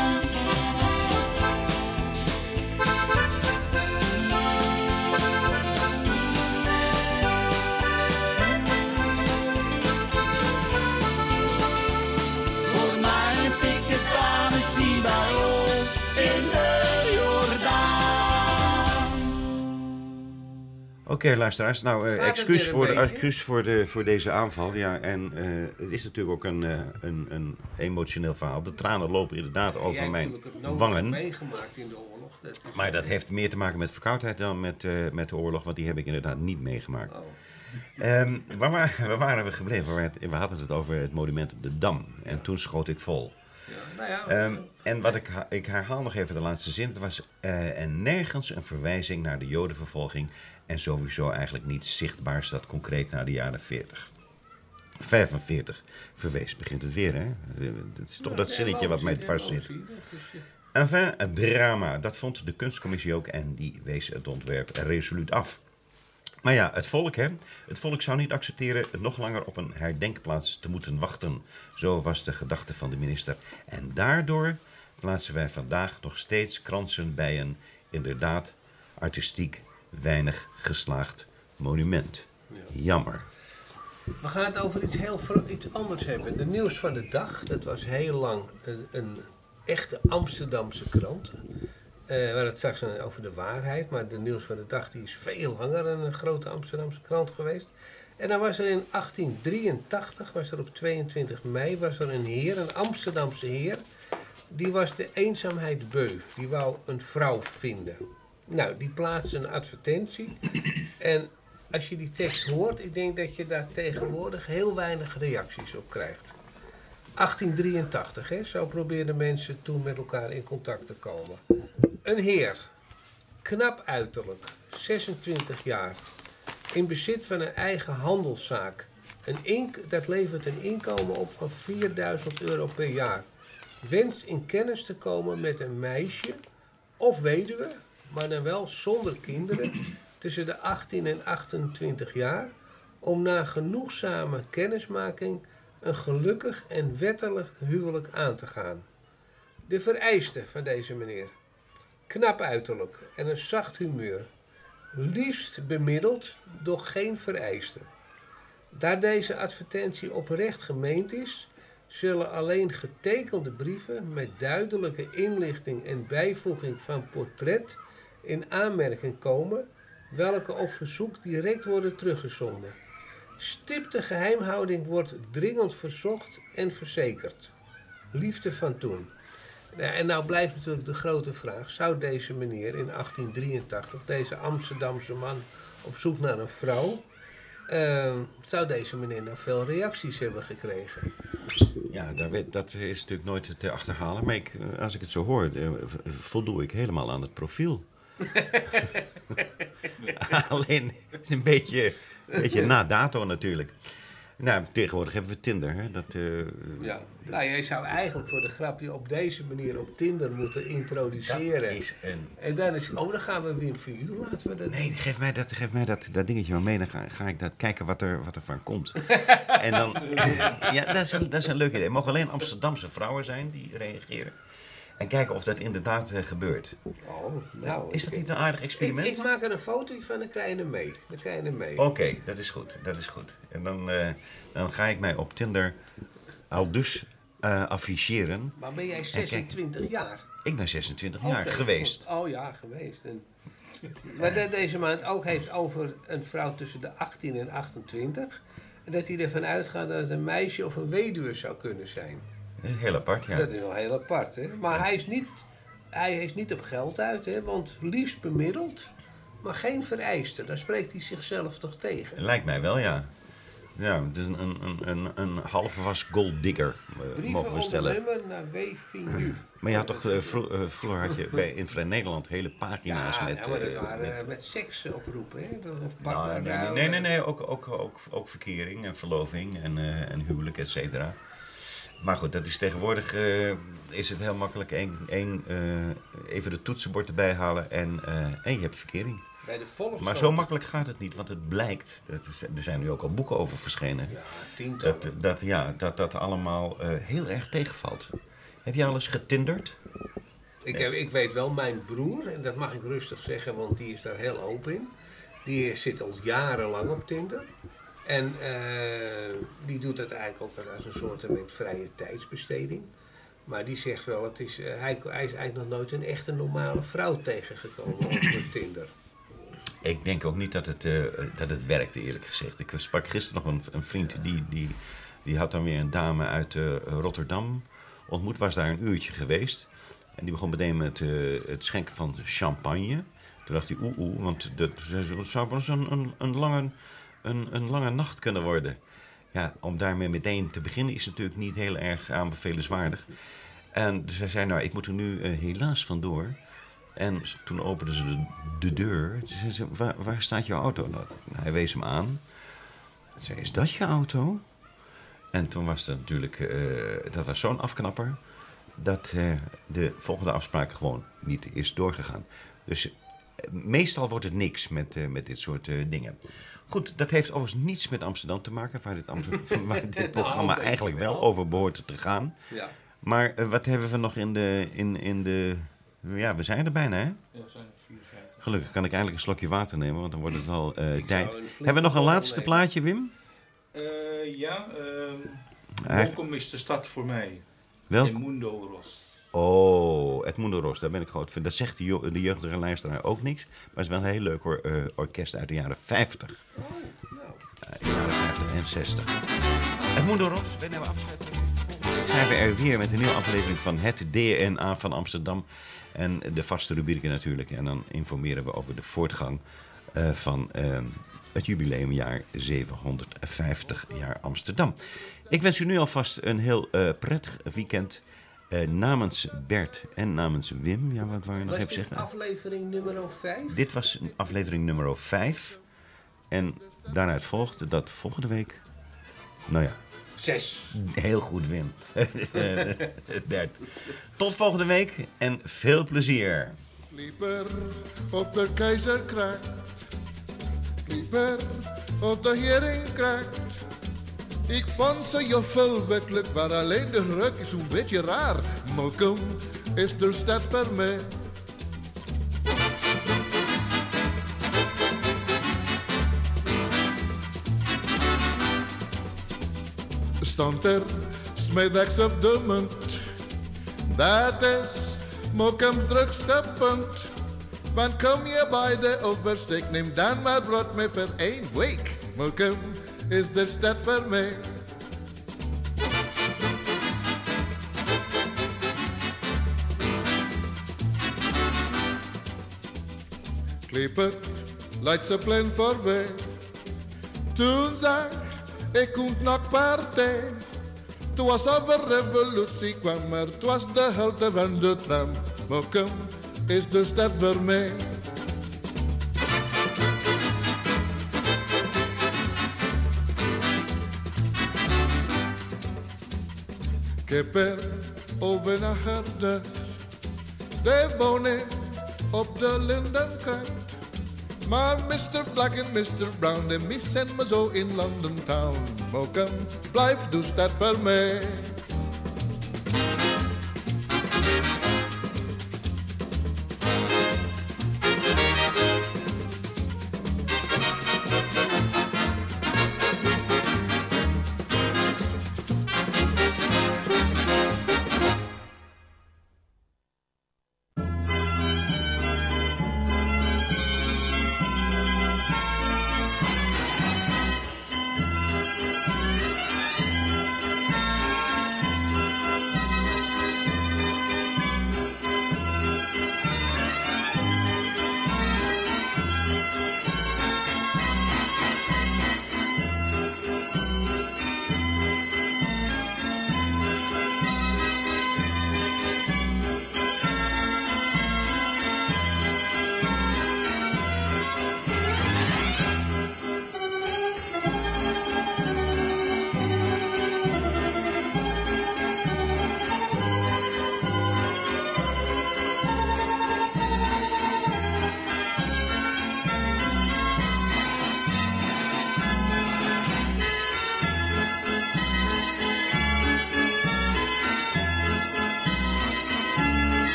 Bij ons in de Jordaan. Oké, okay, luisteraars. Nou, uh, excuus, voor de, excuus voor, de, voor deze aanval. Ja, en uh, het is natuurlijk ook een, uh, een, een emotioneel verhaal. De tranen lopen inderdaad over ja, mijn wangen. Meegemaakt in de oorlog. Dat is maar dat uh, heeft meer te maken met verkoudheid dan met, uh, met de oorlog, want die heb ik inderdaad niet meegemaakt. Oh. Um, waar, waar, waar waren we gebleven? We hadden het over het monument op de Dam. En ja. Toen schoot ik vol. Ja, nou ja, um, en wat ik, ik herhaal nog even de laatste zin. Er was uh, en nergens een verwijzing naar de Jodenvervolging. En sowieso eigenlijk niet zichtbaar staat concreet naar de jaren veertig. vijfenveertig verwees, begint het weer, hè? Het is toch dat zinnetje wat mij dwars zit. Enfin, het drama. Dat vond de kunstcommissie ook en die wees het ontwerp resoluut af. Maar ja, het volk, hè? Het volk zou niet accepteren nog langer op een herdenkplaats te moeten wachten. Zo was de gedachte van de minister. En daardoor plaatsen wij vandaag nog steeds kransen bij een inderdaad artistiek weinig geslaagd monument. Jammer. We gaan het over iets heel iets anders hebben. De Nieuws van de Dag, dat was heel lang een, een echte Amsterdamse krant. Uh, we hadden het straks over de waarheid, maar de Nieuws van de Dag die is veel langer een grote Amsterdamse krant geweest. En dan was er in achttien drieëntachtig, was er op tweeëntwintig mei, was er een heer, een Amsterdamse heer. Die was de eenzaamheid beu. Die wou een vrouw vinden. Nou, die plaatste een advertentie. En als je die tekst hoort, ik denk dat je daar tegenwoordig heel weinig reacties op krijgt. achttien drieëntachtig, hè? Zo probeerden mensen toen met elkaar in contact te komen. Een heer, knap uiterlijk, zesentwintig jaar, in bezit van een eigen handelszaak. Een ink, dat levert een inkomen op van vierduizend euro per jaar. Wenst in kennis te komen met een meisje of weduwe, maar dan wel zonder kinderen, tussen de achttien en achtentwintig jaar om na genoegzame kennismaking een gelukkig en wettelijk huwelijk aan te gaan. De vereisten van deze meneer: knap uiterlijk en een zacht humeur, liefst bemiddeld, doch geen vereiste. Daar deze advertentie oprecht gemeend is, zullen alleen getekende brieven met duidelijke inlichting en bijvoeging van portret in aanmerking komen, welke op verzoek direct worden teruggezonden. Stipte geheimhouding wordt dringend verzocht en verzekerd. Liefde van toen. Ja, en nou blijft natuurlijk de grote vraag: zou deze meneer in achttien drieëntachtig, deze Amsterdamse man op zoek naar een vrouw, uh, zou deze meneer nou veel reacties hebben gekregen? Ja, daar weet, dat is natuurlijk nooit te achterhalen. Maar ik, als ik het zo hoor, voldoe ik helemaal aan het profiel. Alleen een beetje, een beetje na dato natuurlijk. Nou, tegenwoordig hebben we Tinder. Hè? Dat, uh, ja. Nou, jij zou eigenlijk voor de grapje op deze manier op Tinder moeten introduceren. Dat is een... En dan is oh, dan gaan we weer voor u. Laten we dat... Nee, geef mij dat, geef mij dat, dat dingetje maar mee. Dan ga, ga ik dat kijken wat er, wat er van komt. En dan, ja, dat is, een, dat is een leuk idee. Het mogen alleen Amsterdamse vrouwen zijn die reageren. En kijken of dat inderdaad uh, gebeurt. Oh, nou, is dat niet een aardig experiment? Ik, ik maak er een foto van, dan krijg je hem mee. Dan krijg je hem mee. Oké, okay, dat is goed. Dat is goed. En dan, uh, dan ga ik mij op Tinder al dus uh, afficheren. Maar ben jij zesentwintig kijk, jaar? Ik ben zesentwintig jaar okay, geweest. Goed. Oh ja, geweest. En, maar dat deze maand ook heeft over een vrouw tussen de achttien en achtentwintig. En dat hij ervan uitgaat dat het een meisje of een weduwe zou kunnen zijn. Dat is heel apart, ja. Dat is wel heel apart, hè. Maar hij is niet, hij is niet op geld uit, hè. Want liefst bemiddeld, maar geen vereiste. Daar spreekt hij zichzelf toch tegen? Lijkt mij wel, ja. Ja, dus een, een, een, een halfwas golddigger, uh, mogen we stellen. Brieven onder nummer naar W V U. Maar je had toch, uh, vro uh, vroeger had je bij in Vrij Nederland hele pagina's ja, met... Ja, maar dat waren uh, met, met seks oproepen, hè? Of nou, nee, nee, nee, nee, nee, ook, ook, ook, ook verkering en verloving en, uh, en huwelijk, et cetera. Maar goed, dat is tegenwoordig uh, is het heel makkelijk één, één, uh, even de toetsenbord erbij halen en, uh, en je hebt verkering. Bij de volkskrant. Maar zo makkelijk gaat het niet, want het blijkt, dat is, er zijn nu ook al boeken over verschenen, ja, tientallen. dat, dat, ja, dat dat allemaal uh, heel erg tegenvalt. Heb je al eens getinderd? Ik, heb, ik weet wel, mijn broer, en dat mag ik rustig zeggen, want die is daar heel open in, die zit al jarenlang op Tinder. En uh, die doet het eigenlijk ook als een soort met vrije tijdsbesteding. Maar die zegt wel, het is, uh, hij, hij is eigenlijk nog nooit een echte normale vrouw tegengekomen op Tinder. Ik denk ook niet dat het, uh, dat het werkte, eerlijk gezegd. Ik sprak gisteren nog een, een vriend, die, die, die had dan weer een dame uit uh, Rotterdam ontmoet. Was daar een uurtje geweest. En die begon meteen met uh, het schenken van champagne. Toen dacht hij, oeh, oeh, want dat zou wel eens een, een, een lange... Een, een lange nacht kunnen worden. Ja, om daarmee meteen te beginnen is natuurlijk niet heel erg aanbevelenswaardig. En dus hij zei, nou, ik moet er nu uh, helaas vandoor. En toen openden ze de, de deur. Ze zei ze, waar, waar staat jouw auto? Nou, hij wees hem aan. Hij zei, is dat je auto? En toen was dat natuurlijk, uh, dat was zo'n afknapper, dat uh, de volgende afspraak gewoon niet is doorgegaan. Dus uh, meestal wordt het niks met, uh, met dit soort uh, dingen. Goed, dat heeft overigens niets met Amsterdam te maken, waar dit, Amsterdam, waar dit programma nou, eigenlijk wel over behoort te gaan. Ja. Maar uh, wat hebben we nog in de, in, in de... Ja, we zijn er bijna, hè? Ja, we zijn er vier, vijf. Gelukkig kan ik eindelijk een slokje water nemen, want dan wordt het wel uh, tijd. Hebben we nog een laatste nemen. plaatje, Wim? Uh, ja, uh, welkom is de stad voor mij. Welk? Edmundo Ros. Oh, Edmundo Ros, daar ben ik groot van. Dat zegt de, jo de jeugdige luisteraar ook niks. Maar het is wel een heel leuk or uh, orkest uit de jaren vijftig. Oh, nou. Uh, de jaren vijftig en zestig. Edmundo Ros, ben je afgezet? Zijn we er weer met een nieuwe aflevering van het D N A van Amsterdam. En de vaste rubrieken natuurlijk. En dan informeren we over de voortgang uh, van uh, het jubileumjaar zevenhonderdvijftig jaar Amsterdam. Ik wens u nu alvast een heel uh, prettig weekend. Uh, namens Bert en namens Wim. Ja, wat wou je nog was even zeggen? Was dit aflevering nummer vijf? Dit was aflevering nummer vijf. En daaruit volgt dat volgende week... Nou ja. Zes. Heel goed, Wim. Bert. Tot volgende week en veel plezier. Lieper op de keizerkraag, Liever op de hering krijgt. Ik vond ze juffel werkelijk, maar alleen de ruk is een beetje raar. Mokum is de stad voor mij. Stond er smiddags op de munt. Dat is Mokum's drukste punt. Want kom je bij de oversteek, neem dan maar brood mee voor één week. Mokum is de stad voor mij. Klippert, leidt ze plan voorbij. Toen zag ik komt nog partij. Toen was over revolutie kwam, maar het was de helte van de tram. Mokum is de stad voor mij. Ik heb er over nagedacht. De woning op de Lindenkant. Maar mister Black en mister Brown, die missen me zo in London Town. Mokum blijft de stad voor mij.